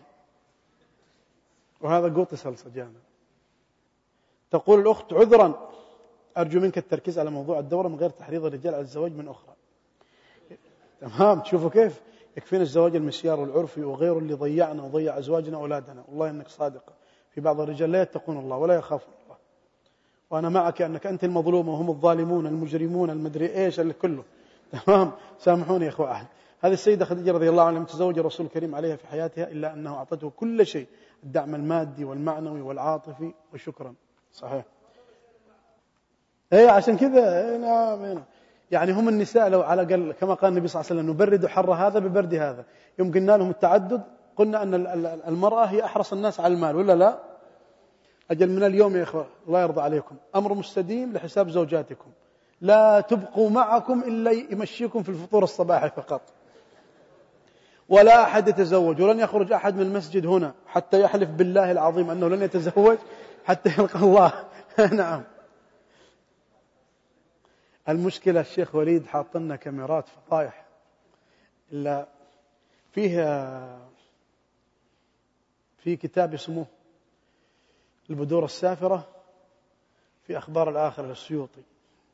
وهذا قوطي صلصة جانا. تقول الأخت عذرا أرجو منك التركيز على موضوع الدورة من غير تحريض الرجال على الزواج من أخرى. تمام، تشوفوا كيف يكفينا الزواج المسيار والعرفي وغيره اللي ضيعنا وضيع أزواجنا وأولادنا. والله إنك صادقة، في بعض الرجال لا يتقون الله ولا يخافون الله، وأنا معك أنك أنت المظلومة وهم الظالمون المجرمون المدري إيش اللي كله. تمام، سامحوني يا أخوة أحد. هذه السيدة خديجة رضي الله عنها لم تزوج الرسول الكريم عليها في حياتها إلا أنه أعطته كل شيء، الدعم المادي والمعنوي والعاطفي، وشكرا. صحيح، ايه عشان كذا. نعم، يعني هم النساء لو على الأقل كما قال النبي صلى الله عليه وسلم نبرد حر هذا ببرد هذا. يوم قلنا لهم التعدد قلنا أن المرأة هي أحرص الناس على المال ولا لا؟ أجل من اليوم يا إخوة الله يرضى عليكم أمر مستديم لحساب زوجاتكم، لا تبقوا معكم إلا يمشيكم في الفطور الصباحي فقط، ولا أحد يتزوج، ولن يخرج أحد من المسجد هنا حتى يحلف بالله العظيم أنه لن يتزوج حتى يلقى الله. نعم. المشكلة الشيخ وليد حاطلنا كاميرات فضايح، إلا فيها في كتاب اسمه البذور السافرة في أخبار الآخرة للسيوطي.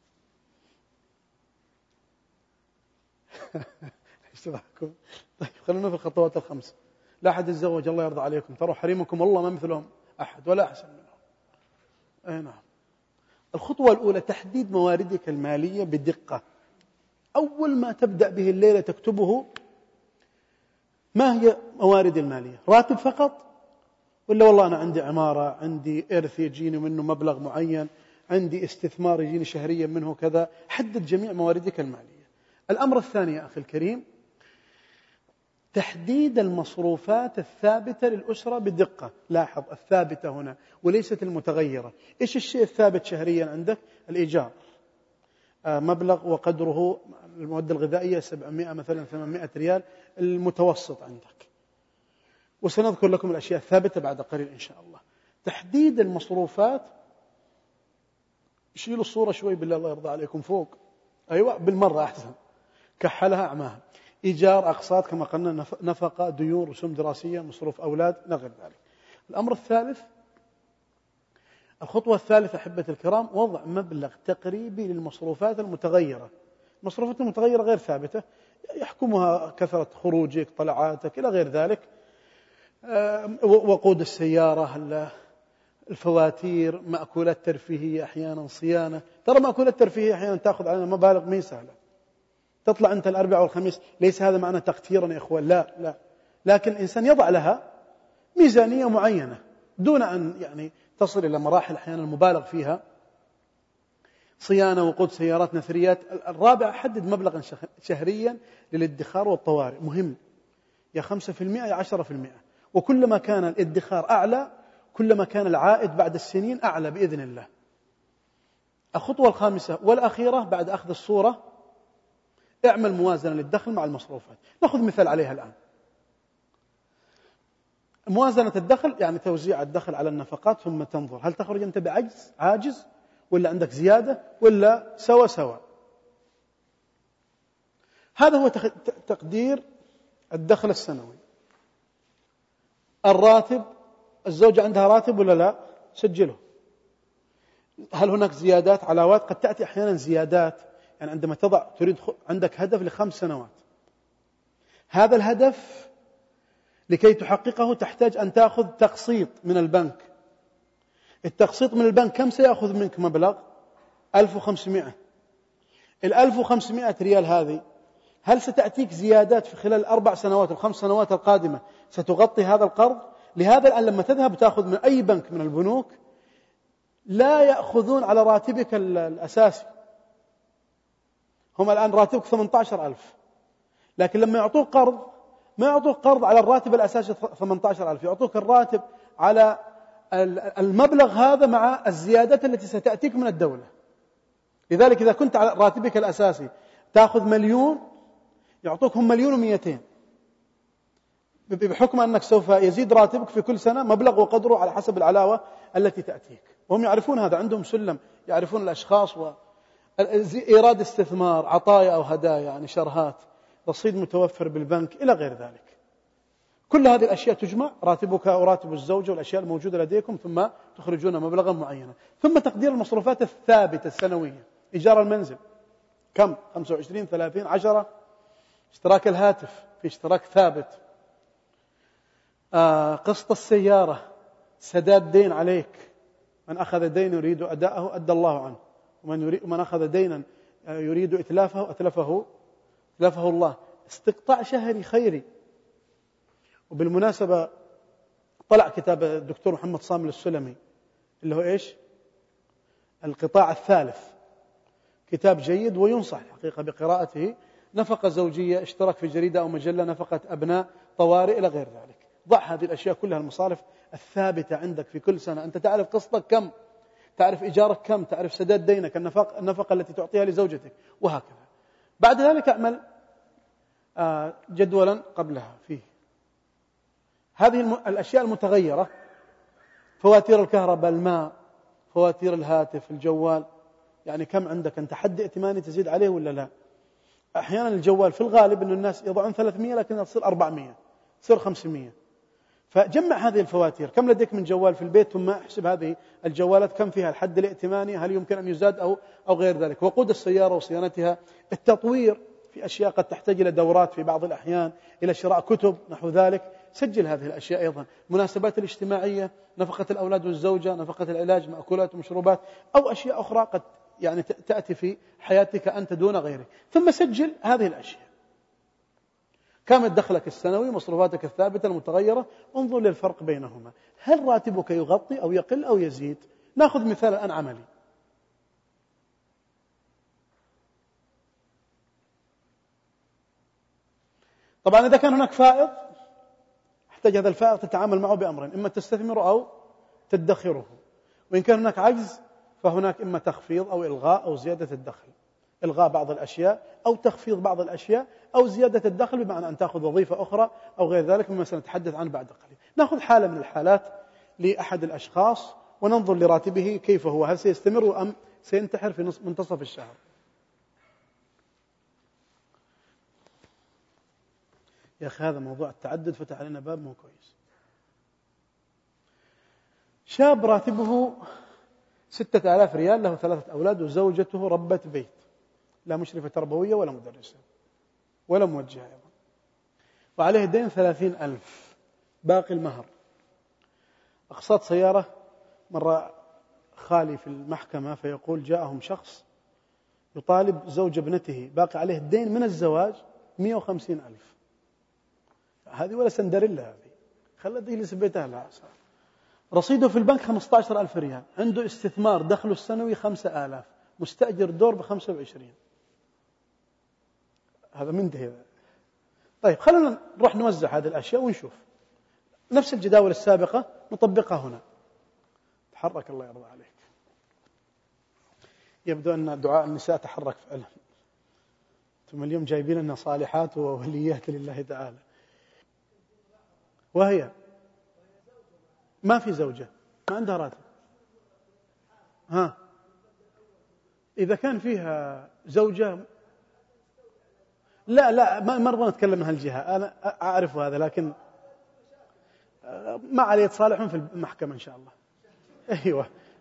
ايش تضحكون؟ طيب خلونا في الخطوات الخمسة. لا أحد يتزوج الله يرضى عليكم، ترى حريمكم الله ما مثلهم أحد ولا أحسن منهم. أي نعم. الخطوة الأولى تحديد مواردك المالية بدقة. أول ما تبدأ به الليلة تكتبه ما هي موارد المالية؟ راتب فقط؟ ولا والله أنا عندي عمارة، عندي إرث يجيني منه مبلغ معين، عندي استثمار يجيني شهريا منه كذا. حدد جميع مواردك المالية. الأمر الثاني يا أخي الكريم تحديد المصروفات الثابتة للأسرة بدقة. لاحظ الثابتة هنا وليست المتغيرة. إيش الشيء الثابت شهريا عندك؟ الإيجار، آه مبلغ وقدره المواد الغذائية سبعمائة مثلا ثمانمائة ريال المتوسط عندك. وسنذكر لكم الأشياء الثابتة بعد قليل إن شاء الله. تحديد المصروفات. شيلوا الصورة شوي بالله الله يرضى عليكم فوق. أيوة بالمرة أحسن. كحلها أعماها. إيجار، أقساط كما قلنا، نفقة، ديون، رسوم دراسية، مصروف أولاد، نغير ذلك. الأمر الثالث، الخطوة الثالثة أحبة الكرام، وضع مبلغ تقريبي للمصروفات المتغيرة. المصروفات المتغيرة غير ثابتة يحكمها كثرة خروجك، طلعاتك، إلى غير ذلك، وقود السيارة، الفواتير، مأكولات ترفيهية، أحيانا صيانة. ترى مأكولات ترفيهية أحيانا تأخذ علينا مبالغ ما سهلة. تطلع أنت الأربعاء والخميس، ليس هذا معنى تقتيرا يا إخوان، لا لا، لكن الإنسان يضع لها ميزانية معينة دون أن يعني تصل إلى مراحل أحيانا المبالغ فيها. صيانة، وقود سيارات، نثريات. الرابع، حدد مبلغا شهريا للادخار والطوارئ. مهم، يا خمسة في المئة يا عشرة في المئة. وكلما كان الادخار أعلى كلما كان العائد بعد السنين أعلى بإذن الله. الخطوة الخامسة والأخيرة بعد أخذ الصورة، اعمل موازنة للدخل مع المصروفات. نأخذ مثال عليها الآن. موازنة الدخل يعني توزيع الدخل على النفقات، ثم تنظر هل تخرج أنت بعجز عاجز ولا عندك زيادة ولا سوا سوا. هذا هو تقدير الدخل السنوي. الراتب، الزوجة عندها راتب ولا لا؟ سجله. هل هناك زيادات علاوات؟ قد تأتي أحيانا زيادات، يعني عندما تضع تريد عندك هدف لخمس سنوات، هذا الهدف لكي تحققه تحتاج أن تأخذ تقسيط من البنك. التقسيط من البنك كم سيأخذ منك؟ مبلغ ألف وخمسمائة. الألف وخمسمائة ريال هذه هل ستأتيك زيادات في خلال الأربع سنوات والخمس سنوات القادمة ستغطي هذا القرض؟ لهذا الآن لما تذهب تأخذ من أي بنك من البنوك لا يأخذون على راتبك الأساسي. هم الآن راتبك ثمانية عشر ألف، لكن لما يعطوك قرض ما يعطوك قرض على الراتب الأساسي ثمانية عشر ألف، يعطوك الراتب على المبلغ هذا مع الزيادات التي ستأتيك من الدولة. لذلك إذا كنت على راتبك الأساسي تأخذ مليون، يعطوكهم مليون ومئتين، بحكم أنك سوف يزيد راتبك في كل سنة مبلغ وقدره على حسب العلاوة التي تأتيك. وهم يعرفون هذا، عندهم سلم، يعرفون الأشخاص إيراد استثمار، عطايا أو هدايا يعني شرهات، رصيد متوفر بالبنك إلى غير ذلك. كل هذه الأشياء تجمع، راتبك أو راتب الزوجة والأشياء الموجودة لديكم، ثم تخرجون مبلغا معينا. ثم تقدير المصروفات الثابتة السنوية، إيجار المنزل كم؟ خمسة وعشرين، ثلاثين، عشرة. اشتراك الهاتف في اشتراك ثابت. آه قسط السيارة، سداد دين عليك، من أخذ دين يريد أداءه أدى الله عنه، ومن يريد من أخذ دينا يريد إتلافه أتلفه أتلفه الله. استقطاع شهري خيري. وبالمناسبة طلع كتاب الدكتور محمد صامل السلمي اللي هو إيش؟ القطاع الثالث، كتاب جيد وينصح الحقيقة بقراءته. نفقة زوجية، اشتراك في جريدة أو مجلة، نفقة أبناء، طوارئ إلى غير ذلك. ضع هذه الأشياء كلها، المصارف الثابتة عندك في كل سنة. أنت تعرف قسطك كم، تعرف إيجارك كم، تعرف سداد دينك، النفقة, النفقة التي تعطيها لزوجتك، وهكذا. بعد ذلك أعمل جدولا قبلها فيه هذه الأشياء المتغيرة: فواتير الكهرباء، الماء، فواتير الهاتف، الجوال. يعني كم عندك أنت، حد ائتماني تزيد عليه ولا لا؟ أحيانا الجوال في الغالب أن الناس يضعون ثلاثمائة لكنها تصير أربعمائة، تصير خمسمائة. فجمع هذه الفواتير، كم لديك من جوال في البيت، ثم احسب هذه الجوالات كم فيها الحد الائتماني، هل يمكن أن يزاد أو أو غير ذلك. وقود السيارة وصيانتها، التطوير، في أشياء قد تحتاج إلى دورات في بعض الأحيان، إلى شراء كتب نحو ذلك. سجل هذه الأشياء أيضا. مناسبات الاجتماعية، نفقة الأولاد والزوجة، نفقة العلاج، مأكولات ومشروبات، أو أشياء أخرى قد يعني تأتي في حياتك أنت دون غيرك. ثم سجل هذه الأشياء. كم دخلك السنوي، مصروفاتك الثابتة المتغيرة، انظر للفرق بينهما. هل راتبك يغطي أو يقل أو يزيد؟ نأخذ مثال الآن عملي. طبعا إذا كان هناك فائض، احتاج هذا الفائض تتعامل معه بأمرين: إما تستثمره أو تدخره. وإن كان هناك عجز فهناك إما تخفيض أو إلغاء أو زيادة الدخل، إلغاء بعض الأشياء أو تخفيض بعض الأشياء أو زيادة الدخل بمعنى أن تأخذ وظيفة أخرى أو غير ذلك، مما سنتحدث عنه بعد قليل. نأخذ حالة من الحالات لأحد الأشخاص وننظر لراتبه كيف هو، هل سيستمر أم سينتحر في منتصف الشهر. يا أخي هذا موضوع التعدد فتح علينا باب مو كويس. شاب راتبه ستة آلاف ريال، له ثلاثة أولاد وزوجته ربة بيت، لا مشرفة تربوية ولا مدرسة ولا موجهة أيضا، وعليه دين ثلاثين ألف باقي المهر. أقساط سيارة، مرة خالي في المحكمة فيقول جاءهم شخص يطالب زوج ابنته باقي عليه الدين من الزواج مئة وخمسين ألف. هذه ولا سندريلا، هذه خلت يجلس بيتها لها. رصيده في البنك خمسة عشر ألف ريال، عنده استثمار دخله السنوي خمسة آلاف، مستأجر دور بخمسة وعشرين. هذا منتهي. طيب خلونا نروح نوزع هذه الأشياء ونشوف نفس الجداول السابقة نطبقها هنا. تحرك الله يرضى عليك. يبدو أن دعاء النساء تحرك فعلا. ثم اليوم جايبين لنا صالحات ووليات لله تعالى، وهي ما في زوجة، ما عندها راتب. ها إذا كان فيها زوجة، لا لا ما مرة نتكلم عن هالجهة، أنا أعرف هذا، لكن ما عليه يتصالحون في المحكمة إن شاء الله. أيوة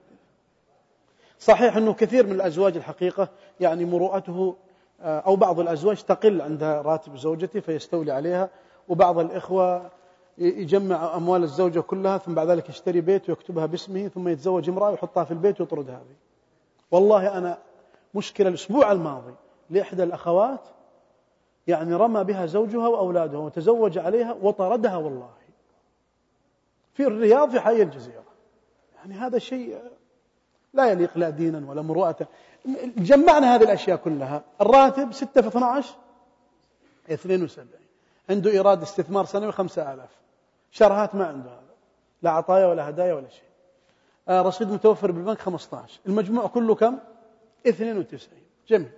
صحيح أنه كثير من الأزواج الحقيقة يعني مروءته، أو بعض الأزواج تقل عند راتب زوجته فيستولي عليها، وبعض الإخوة يجمع أموال الزوجة كلها ثم بعد ذلك يشتري بيت ويكتبها باسمه ثم يتزوج امرأة ويحطها في البيت ويطرد هذه. والله أنا مشكلة الأسبوع الماضي لإحدى الأخوات، يعني رمى بها زوجها وأولادها وتزوج عليها وطردها والله في الرياض في حي الجزيرة. يعني هذا شيء لا يليق لا دينا ولا مروءة. جمعنا هذه الأشياء كلها، الراتب ستة في اثنا عشر اثنين وسبعين، عنده إيراد استثمار سنوي خمسة آلاف، شرهات ما عنده هذا، لا عطايا ولا هدايا ولا شيء، آه رصيد متوفر بالبنك خمسة عشر، المجموع كله كم؟ اثنين وتسعين. جميل.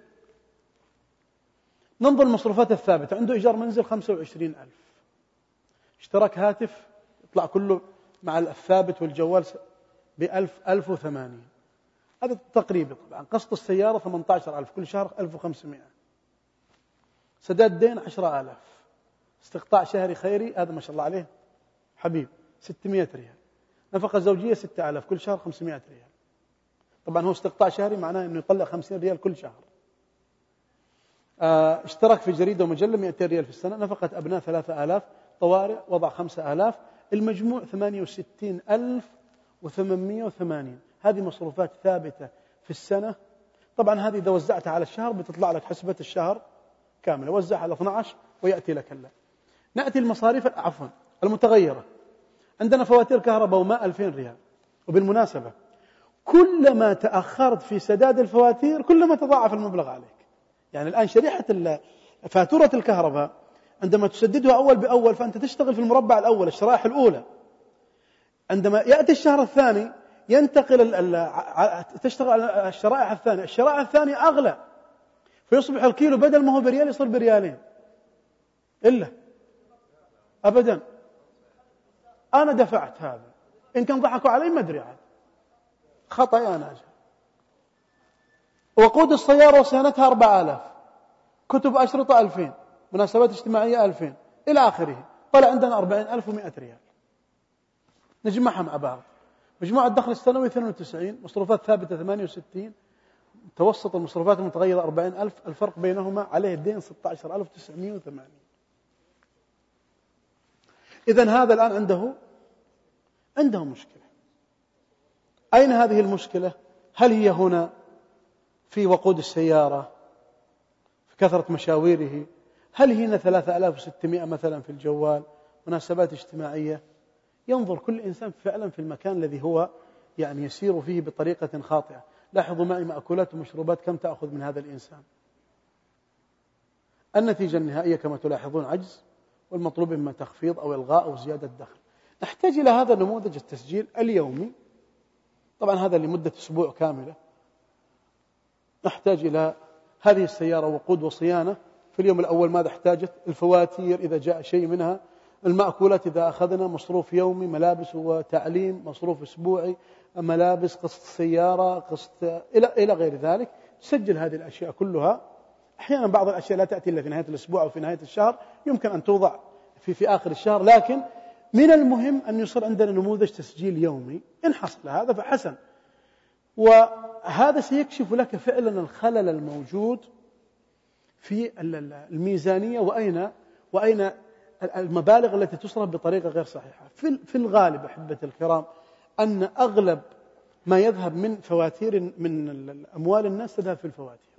ننظر المصروفات الثابتة، عنده إيجار منزل خمسة وعشرين ألف، اشتراك هاتف يطلع كله مع الثابت والجوال بألف ألف وثمانين، هذا تقريبي. طبعا قسط السيارة ثمانية عشر ألف كل شهر، ألف وخمسمائة. سداد دين عشرة آلاف. استقطاع شهري خيري، هذا ما شاء الله عليه حبيب، ستمائة ريال. نفقة زوجية ستة آلاف كل شهر، خمسمائة ريال. طبعا هو استقطاع شهري معناه أنه يطلع خمسين ريال كل شهر. اه اشترك في جريدة ومجلة مئتين ريال في السنة. نفقة أبناء ثلاثة آلاف. طوارئ وضع خمسة آلاف. المجموع ثمانية وستين ألف وثمانمائة وثمانين. هذه مصروفات ثابتة في السنة. طبعا هذه إذا وزعتها على الشهر بتطلع لك حسبة الشهر كاملة. وزعها على اثني عشر ويأتي لك الله. نأتي المصاريف عفوا المتغيرة. عندنا فواتير كهرباء وماء ألفين ريال. وبالمناسبة كلما تأخرت في سداد الفواتير كلما تضاعف المبلغ عليك. يعني الآن شريحة فاتورة الكهرباء عندما تسددها أول بأول فأنت تشتغل في المربع الأول، الشرائح الأولى. عندما يأتي الشهر الثاني ينتقل تشتغل على الشرائح الثانية. الشرائح الثانية أغلى، فيصبح الكيلو بدل ما هو بريال يصير بريالين. إلا أبدا أنا دفعت هذا، إن كان ضحكوا علي ما أدري عاد، خطأ أنا أجل. وقود السيارة وصيانتها أربعة آلاف. كتب أشرطة ألفين. مناسبات اجتماعية ألفين إلى آخره. طلع عندنا أربعين ألف ومائة ريال. نجمعها مع بعض. مجموع الدخل السنوي اثنين وتسعين. مصروفات ثابتة ثمانية وستين. متوسط المصروفات المتغيرة أربعين ألف. الفرق بينهما عليه الدين ستة عشر ألف وتسعمائة وثمانين. إذن هذا الآن عنده عنده مشكلة. أين هذه المشكلة؟ هل هي هنا في وقود السيارة، في كثرة مشاويره؟ هل هنا ثلاثة آلاف وستمائة مثلا في الجوال، مناسبات اجتماعية؟ ينظر كل إنسان فعلا في المكان الذي هو يعني يسير فيه بطريقة خاطئة. لاحظوا معي مأكولات ومشروبات كم تأخذ من هذا الإنسان. النتيجة النهائية كما تلاحظون عجز، والمطلوب إما تخفيض أو إلغاء أو زيادة دخل. نحتاج إلى هذا نموذج التسجيل اليومي. طبعا هذا لمدة أسبوع كاملة. نحتاج إلى هذه السيارة وقود وصيانة. في اليوم الأول ماذا احتاجت؟ الفواتير إذا جاء شيء منها، المأكولات إذا أخذنا، مصروف يومي، ملابس وتعليم، مصروف أسبوعي، ملابس، قسط سيارة، قسط إلى إلى غير ذلك. تسجل هذه الأشياء كلها. أحيانا بعض الأشياء لا تأتي إلا في نهاية الأسبوع أو في نهاية الشهر، يمكن أن توضع في في آخر الشهر، لكن من المهم أن يصير عندنا نموذج تسجيل يومي. إن حصل هذا فحسن، وهذا سيكشف لك فعلا الخلل الموجود في الميزانية وأين وأين المبالغ التي تصرف بطريقة غير صحيحة. في الغالب أحبتي الكرام أن أغلب ما يذهب من فواتير من أموال الناس تذهب في الفواتير.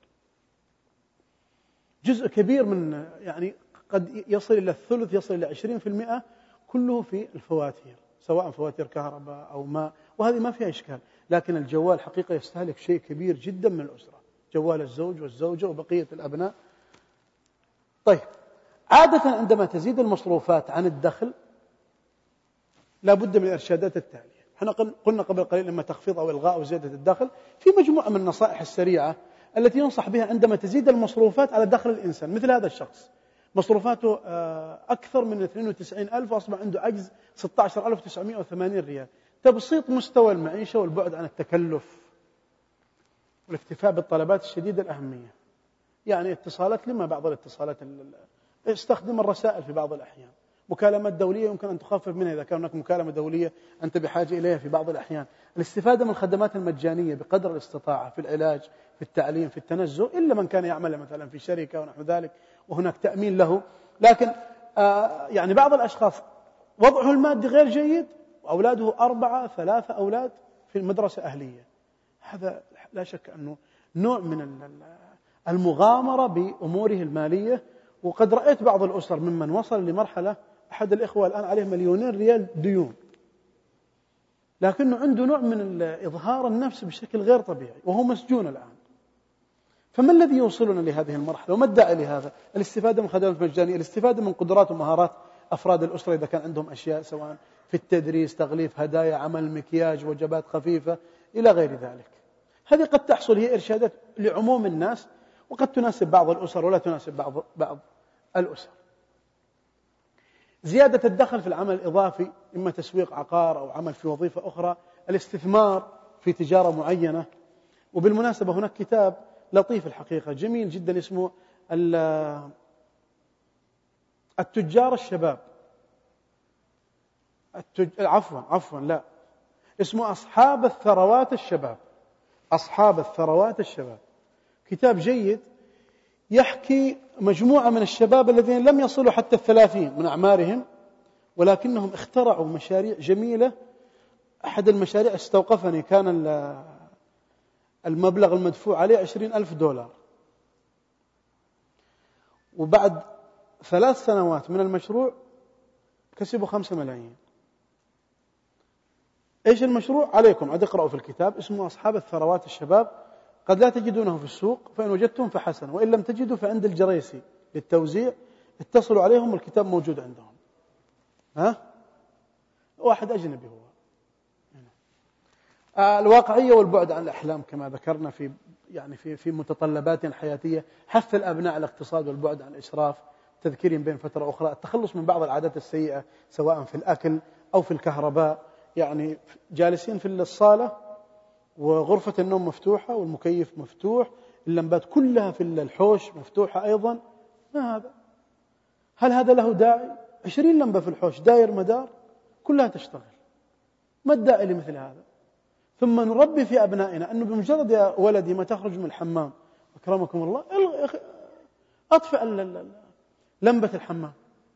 جزء كبير من يعني قد يصل إلى الثلث، يصل إلى عشرين بالمئة كله في الفواتير، سواء فواتير كهرباء أو ماء، وهذه ما فيها إشكال. لكن الجوال حقيقة يستهلك شيء كبير جدا من الأسرة، جوال الزوج والزوجة وبقية الأبناء. طيب، عادة عندما تزيد المصروفات عن الدخل لا بد من الإرشادات التالية. احنا قلنا قبل قليل إما تخفيض أو إلغاء أو زيادة الدخل. في مجموعة من النصائح السريعة التي ينصح بها عندما تزيد المصروفات على دخل الإنسان. مثل هذا الشخص مصروفاته أكثر من اثنين وتسعين ألف وأصبح عنده عجز ستة عشر ألف وتسعمائة وثمانين ريال. تبسيط مستوى المعيشة والبعد عن التكلف والاكتفاء بالطلبات الشديدة الأهمية. يعني اتصالات، لما بعض الاتصالات استخدم الرسائل في بعض الأحيان. مكالمات دولية يمكن أن تخفف منها إذا كان هناك مكالمة دولية أنت بحاجة إليها في بعض الأحيان. الاستفادة من الخدمات المجانية بقدر الاستطاعة في العلاج، في التعليم، في التنزه، إلا من كان يعمل مثلا في شركة ونحو ذلك وهناك تأمين له. لكن آه يعني بعض الأشخاص وضعه المادي غير جيد وأولاده أربعة ثلاثة أولاد في المدرسة أهلية. هذا لا شك أنه نوع من المغامرة بأموره المالية. وقد رأيت بعض الأسر ممن وصل لمرحلة، أحد الإخوة الآن عليه مليونين ريال ديون، لكنه عنده نوع من إظهار النفس بشكل غير طبيعي وهو مسجون الآن. فما الذي يوصلنا لهذه المرحلة وما الداعي لهذا؟ الاستفادة من الخدمات المجانية، الاستفادة من قدرات ومهارات أفراد الأسرة إذا كان عندهم أشياء سواء في التدريس، تغليف هدايا، عمل مكياج، وجبات خفيفة إلى غير ذلك. هذه قد تحصل، هي إرشادات لعموم الناس، وقد تناسب بعض الأسر ولا تناسب بعض بعض الأسر. زيادة الدخل في العمل الإضافي، إما تسويق عقار أو عمل في وظيفة أخرى، الاستثمار في تجارة معينة، وبالمناسبة هناك كتاب لطيف الحقيقة جميل جدا اسمه التجار الشباب، التج... عفوا عفوا لا اسمه أصحاب الثروات الشباب، أصحاب الثروات الشباب، كتاب جيد يحكي مجموعة من الشباب الذين لم يصلوا حتى الثلاثين من أعمارهم، ولكنهم اخترعوا مشاريع جميلة. أحد المشاريع استوقفني، كان المبلغ المدفوع عليه عشرين ألف دولار، وبعد ثلاث سنوات من المشروع كسبوا خمسة ملايين. إيش المشروع؟ عليكم عاد اقرأوا في الكتاب، اسمه أصحاب الثروات الشباب، قد لا تجدونه في السوق، فإن وجدتم فحسن، وإن لم تجدوا فعند الجريسي للتوزيع، اتصلوا عليهم والكتاب موجود عندهم. ها؟ واحد أجنبي هو. الواقعية والبعد عن الأحلام كما ذكرنا في يعني في في متطلبات حياتية، حث الأبناء على الاقتصاد والبعد عن الإسراف، تذكيرهم بين فترة أخرى، التخلص من بعض العادات السيئة سواء في الأكل أو في الكهرباء، يعني جالسين في الصالة وغرفة النوم مفتوحة والمكيف مفتوح، اللمبات كلها في الحوش مفتوحة أيضا، ما هذا؟ هل هذا له داعي؟ عشرين لمبة في الحوش داير مدار كلها تشتغل، ما الداعي لمثل هذا؟ ثم نربي في أبنائنا أنه بمجرد يا ولدي ما تخرج من الحمام أكرمكم الله أطفئ لمبة الحمام.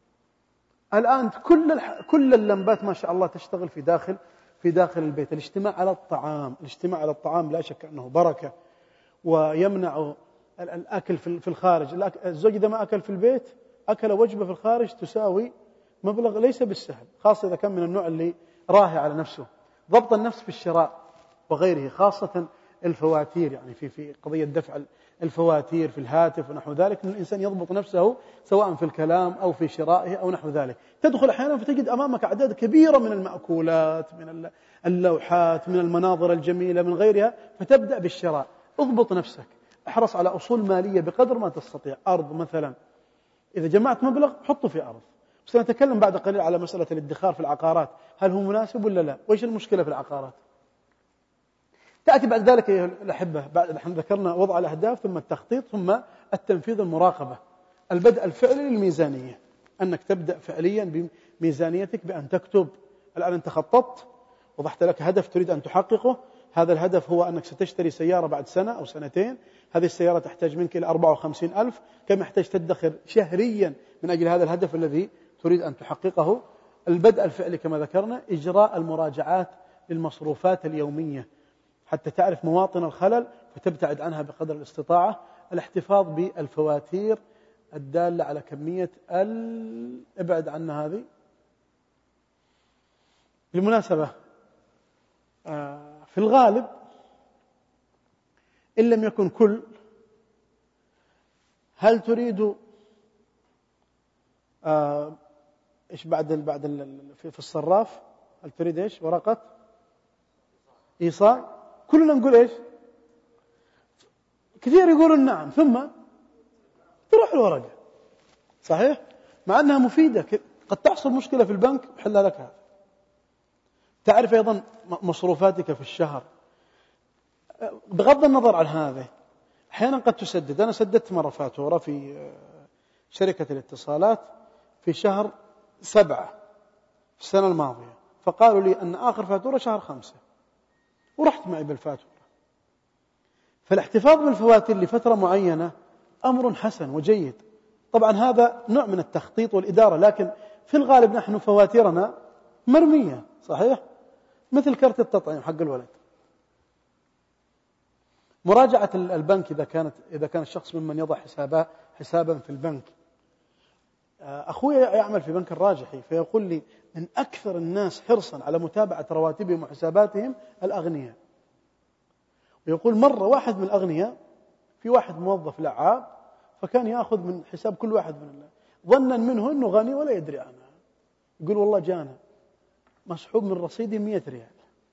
الآن كل كل اللمبات ما شاء الله تشتغل في داخل في داخل البيت. الاجتماع على الطعام، الاجتماع على الطعام لا شك أنه بركة ويمنع الأكل في الخارج. الزوج إذا ما أكل في البيت أكل وجبة في الخارج تساوي مبلغ ليس بالسهل، خاصة إذا كان من النوع اللي راهي على نفسه. ضبط النفس في الشراء وغيره، خاصة الفواتير، يعني في في قضية دفع الفواتير في الهاتف ونحو ذلك، أن الإنسان يضبط نفسه سواء في الكلام أو في شرائه أو نحو ذلك. تدخل أحيانا فتجد أمامك أعداد كبيرة من المأكولات، من اللوحات، من المناظر الجميلة، من غيرها، فتبدأ بالشراء. اضبط نفسك، احرص على أصول مالية بقدر ما تستطيع. أرض مثلا، إذا جمعت مبلغ حطه في أرض. سنتكلم بعد قليل على مسألة الادخار في العقارات، هل هو مناسب ولا لا؟ وإيش المشكلة في العقارات؟ تأتي بعد ذلك أيها الأحبة، بعد نحن ذكرنا وضع الأهداف ثم التخطيط ثم التنفيذ، المراقبة، البدء الفعلي للميزانية، أنك تبدأ فعليا بميزانيتك بأن تكتب الآن أنت خططت، وضحت لك هدف تريد أن تحققه، هذا الهدف هو أنك ستشتري سيارة بعد سنة أو سنتين، هذه السيارة تحتاج منك إلى أربعة وخمسين ألف، كم يحتاج تدخر شهريا من أجل هذا الهدف الذي تريد أن تحققه. البدء الفعلي كما ذكرنا، إجراء المراجعات للمصروفات اليومية حتى تعرف مواطن الخلل فتبتعد عنها بقدر الاستطاعة. الاحتفاظ بالفواتير الدالة على كمية ال... ابعد عنا هذه. بالمناسبة في الغالب إن لم يكن كل، هل تريد إيش بعد بعد في الصراف؟ هل تريد إيش؟ ورقة إيصال؟ كلنا نقول إيش؟ كثير يقولون نعم، ثم تروح الورقة، صحيح؟ مع أنها مفيدة، قد تحصل مشكلة في البنك بحلها لك هذا. تعرف أيضا مصروفاتك في الشهر، بغض النظر عن هذا أحيانا قد تسدد. أنا سددت مرة فاتورة في شركة الاتصالات في شهر سبعة في السنة الماضية، فقالوا لي أن آخر فاتورة شهر خمسة، ورحت معي بالفاتورة. فالاحتفاظ بالفواتير لفترة معينة أمر حسن وجيد، طبعا هذا نوع من التخطيط والإدارة، لكن في الغالب نحن فواتيرنا مرمية، صحيح؟ مثل كرت التطعيم حق الولد. مراجعة البنك إذا كانت إذا كان الشخص ممن يضع حسابه حسابا في البنك. أخوي يعمل في بنك الراجحي، فيقول لي من أكثر الناس حرصا على متابعة رواتبهم وحساباتهم الأغنياء. ويقول مرة واحد من الأغنياء، في واحد موظف لعاب، فكان يأخذ من حساب كل واحد من الله ظنا منه أنه غني ولا يدري عنها. يقول والله جانا مسحوب من رصيدي مئة ريال،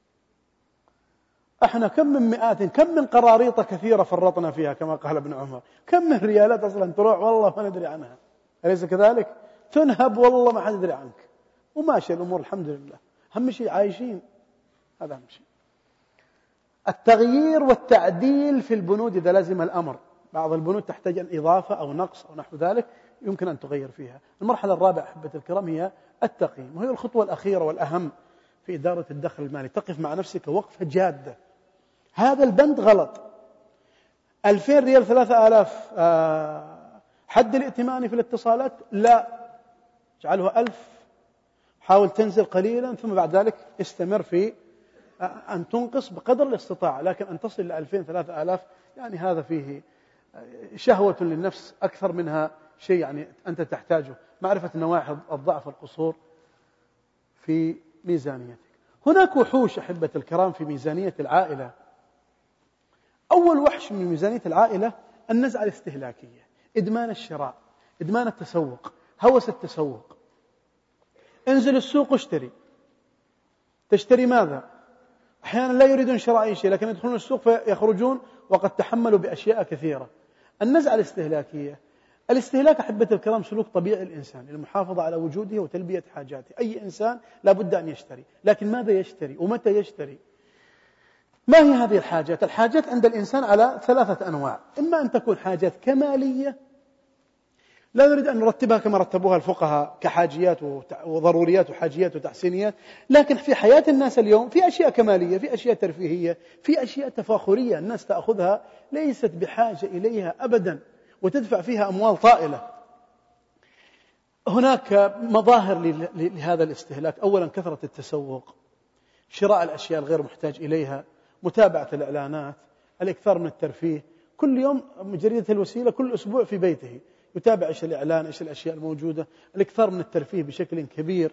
احنا كم من مئات كم من قراريط كثيرة فرطنا فيها كما قال ابن عمر، كم من ريالات أصلا تروح والله ما ندري عنها، أليس كذلك؟ تنهب والله ما حد يدري عنك، وماشي الأمور الحمد لله، أهم شيء عايشين، هذا أهم شيء. التغيير والتعديل في البنود إذا لازم الأمر. بعض البنود تحتاج إضافة أو نقص أو نحو ذلك يمكن أن تغير فيها. المرحلة الرابعة أحبة الكرام هي التقييم، وهي الخطوة الأخيرة والأهم في إدارة الدخل المالي. تقف مع نفسك وقفة جادة، هذا البند غلط، ألفين ريال ثلاثة آلاف حد الائتماني في الاتصالات، لا، اجعله ألف، حاول تنزل قليلا ثم بعد ذلك استمر في أن تنقص بقدر الاستطاعة، لكن أن تصل لألفين ثلاثة آلاف يعني هذا فيه شهوة للنفس أكثر منها شيء يعني أنت تحتاجه. معرفة نواحي الضعف والقصور في ميزانيتك. هناك وحوش أحبة الكرام في ميزانية العائلة. أول وحش من ميزانية العائلة النزعة الاستهلاكية، إدمان الشراء، إدمان التسوق، هوس التسوق. انزل السوق واشتري. تشتري ماذا؟ أحيانا لا يريدون شراء أي شيء، لكن يدخلون السوق فيخرجون وقد تحملوا بأشياء كثيرة. النزعة الاستهلاكية. الاستهلاك أحبة الكرام سلوك طبيعي الإنسان للمحافظة على وجوده وتلبية حاجاته. أي إنسان لا بد أن يشتري، لكن ماذا يشتري ومتى يشتري؟ ما هي هذه الحاجات؟ الحاجات عند الإنسان على ثلاثة أنواع. إما أن تكون حاجات كمالية لا نريد أن نرتبها كما رتبوها الفقهاء كحاجيات وضروريات وحاجيات وتحسينيات، لكن في حياة الناس اليوم في أشياء كمالية، في أشياء ترفيهية، في أشياء تفاخرية الناس تأخذها ليست بحاجة إليها أبدا وتدفع فيها أموال طائلة. هناك مظاهر لهذا الاستهلاك. أولا كثرة التسوق، شراء الأشياء الغير محتاج إليها، متابعة الإعلانات، الإكثار من الترفيه. كل يوم جريدة الوسيلة كل أسبوع في بيته يتابع إيش الإعلان، إيش الأشياء الموجودة، الإكثار من الترفيه بشكل كبير.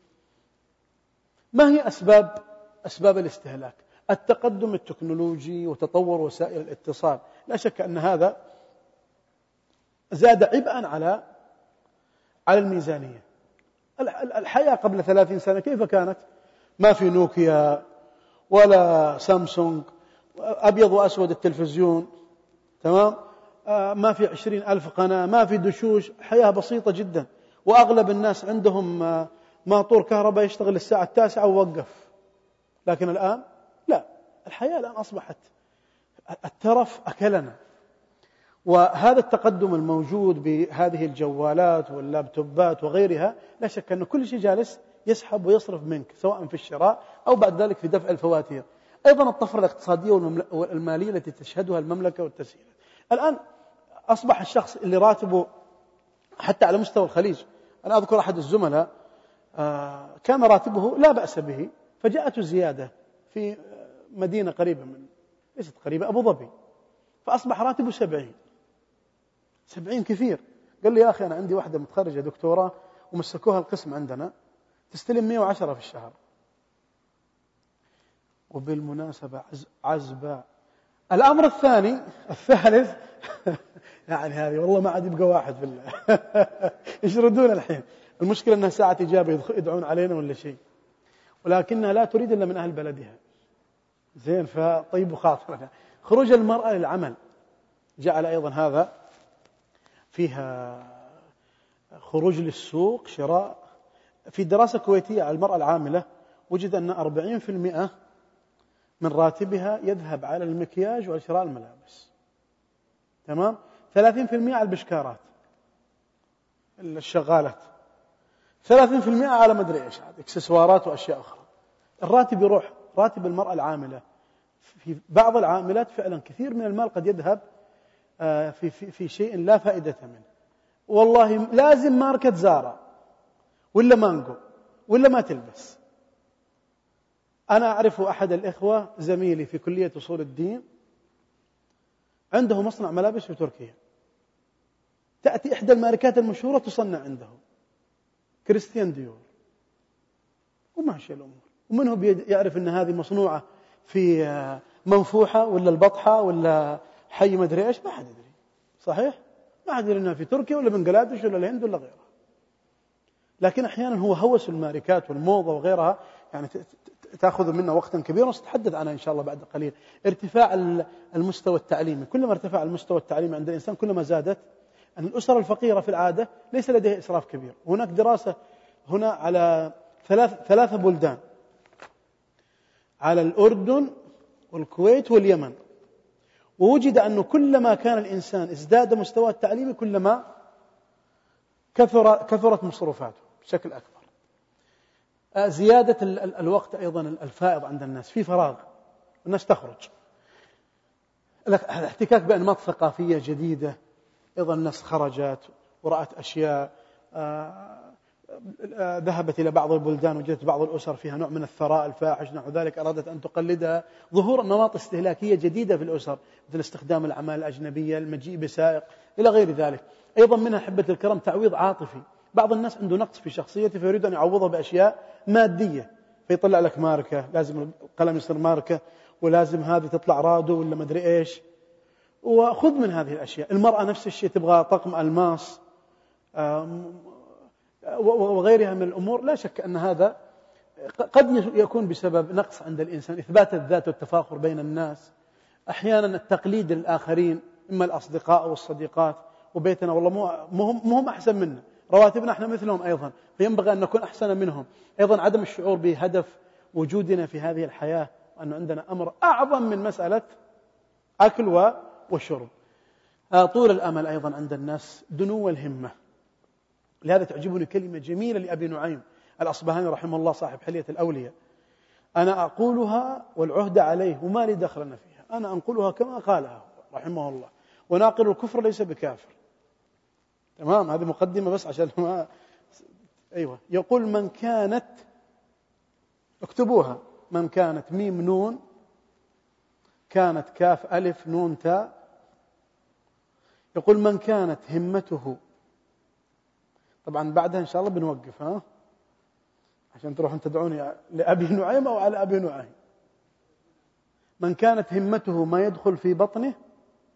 ما هي أسباب أسباب الاستهلاك؟ التقدم التكنولوجي وتطور وسائل الاتصال. لا شك أن هذا زاد عبئا على على الميزانية. الحياة قبل ثلاثين سنة كيف كانت؟ ما في نوكيا ولا سامسونج، أبيض وأسود التلفزيون، تمام؟ ما في عشرين ألف قناة، ما في دشوش، حياة بسيطة جدا. وأغلب الناس عندهم ماطور كهرباء يشتغل الساعة التاسعة ووقف. لكن الآن لا، الحياة الآن أصبحت الترف أكلنا. وهذا التقدم الموجود بهذه الجوالات واللابتوبات وغيرها لا شك أن كل شيء جالس يسحب ويصرف منك، سواء في الشراء أو بعد ذلك في دفع الفواتير. أيضا الطفرة الاقتصادية والمالية التي تشهدها المملكة والتسهيلات. الآن أصبح الشخص اللي راتبه حتى على مستوى الخليج، أنا أذكر أحد الزملاء كان راتبه لا بأس به، فجاءته زيادة في مدينة قريبة من ليست قريبة أبو ظبي، فأصبح راتبه سبعين. سبعين كثير. قال لي يا أخي أنا عندي واحدة متخرجة دكتوراه ومسكوها القسم عندنا تستلم مئة وعشرة في الشهر. وبالمناسبة عزبة. الأمر الثاني الثالث يعني هذه والله ما عاد يبقى واحد في الله يشردون الحين. المشكلة أنها ساعة إجابة يدعون علينا ولا شيء، ولكنها لا تريد إلا من أهل بلدها. زين، فطيب خاطرنا. خروج المرأة للعمل جعل أيضا هذا فيها خروج للسوق، شراء. في دراسة كويتية على المرأة العاملة وجد أن أربعين بالمئة من راتبها يذهب على المكياج وشراء الملابس، تمام؟ ثلاثين بالمئة على البشكارات الشغالات، ثلاثين بالمئة على مدري إيش إكسسوارات وأشياء أخرى. الراتب يروح. راتب المرأة العاملة في بعض العاملات فعلا كثير من المال قد يذهب في في في شيء لا فائدة منه. والله لازم ماركة زارا ولا مانجو ولا ما تلبس. أنا أعرف أحد الإخوة زميلي في كلية أصول الدين عنده مصنع ملابس في تركيا، تأتي إحدى الماركات المشهورة تصنع عنده، كريستيان ديور، وماشي الأمور. ومنه يعرف أن هذه مصنوعة في منفوحة ولا البطحة ولا حي مدري إيش، ما حد يدري. صحيح؟ ما حد يدري أنها في تركيا ولا بنغلاديش ولا الهند ولا غيرها. لكن أحيانا هو هوس الماركات والموضة وغيرها يعني تأخذ منا وقتا كبيرا، ونتحدث عنها إن شاء الله بعد قليل. ارتفاع المستوى التعليمي. كلما ارتفع المستوى التعليمي عند الإنسان كلما زادت أن الأسر الفقيرة في العادة ليس لديها إسراف كبير. هناك دراسة هنا على ثلاث ثلاثة بلدان، على الأردن والكويت واليمن. ووجد أنه كلما كان الإنسان ازداد مستوى التعليمي كلما كثر كثرت مصروفاته بشكل أكبر. زيادة الوقت أيضا الفائض عند الناس، في فراغ الناس تخرج، الاحتكاك بأنماط ثقافية جديدة، أيضا الناس خرجت ورأت أشياء، ذهبت إلى بعض البلدان وجدت بعض الأسر فيها نوع من الثراء الفاحش، نحو ذلك أرادت أن تقلدها، ظهور نمط استهلاكية جديدة في الأسر مثل استخدام الأعمال الأجنبية، المجيء بسائق إلى غير ذلك. أيضا منها حبة الكرم تعويض عاطفي، بعض الناس عنده نقص في شخصيته فيريد أن يعوضها بأشياء مادية، فيطلع لك ماركة، لازم القلم يصير ماركة، ولازم هذه تطلع رادو ولا مدري إيش، وخذ من هذه الأشياء. المرأة نفس الشيء، تبغى طقم ألماس وغيرها من الأمور. لا شك أن هذا قد يكون بسبب نقص عند الإنسان، إثبات الذات والتفاخر بين الناس، أحيانا التقليد للآخرين، إما الأصدقاء أو الصديقات، وبيتنا والله مو هم أحسن منا، رواتبنا احنا مثلهم أيضا، فينبغي أن نكون أحسن منهم. أيضا عدم الشعور بهدف وجودنا في هذه الحياة، وأن عندنا أمر أعظم من مسألة أكل والشرب. طول الأمل أيضا عند الناس، دنو الهمة. لهذا تعجبني كلمة جميلة لأبي نعيم الأصبهاني رحمه الله صاحب حلية الأولياء: أنا أقولها والعهد عليه وما لي دخلنا فيها، أنا أنقلها كما قالها رحمه الله، وناقل الكفر ليس بكافر. تمام، هذه مقدمة بس عشان ما أيوة. يقول: من كانت، اكتبوها، من كانت ميم نون، كانت كاف ألف نون تاء. يقول: من كانت همته، طبعا بعدها إن شاء الله بنوقف، ها عشان تروحون تدعوني لأبي نعيم أو على أبي نعيم. من كانت همته ما يدخل في بطنه،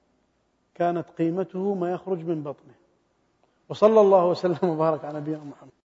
كانت قيمته ما يخرج من بطنه. وصلى الله وسلم وبارك على نبينا محمد.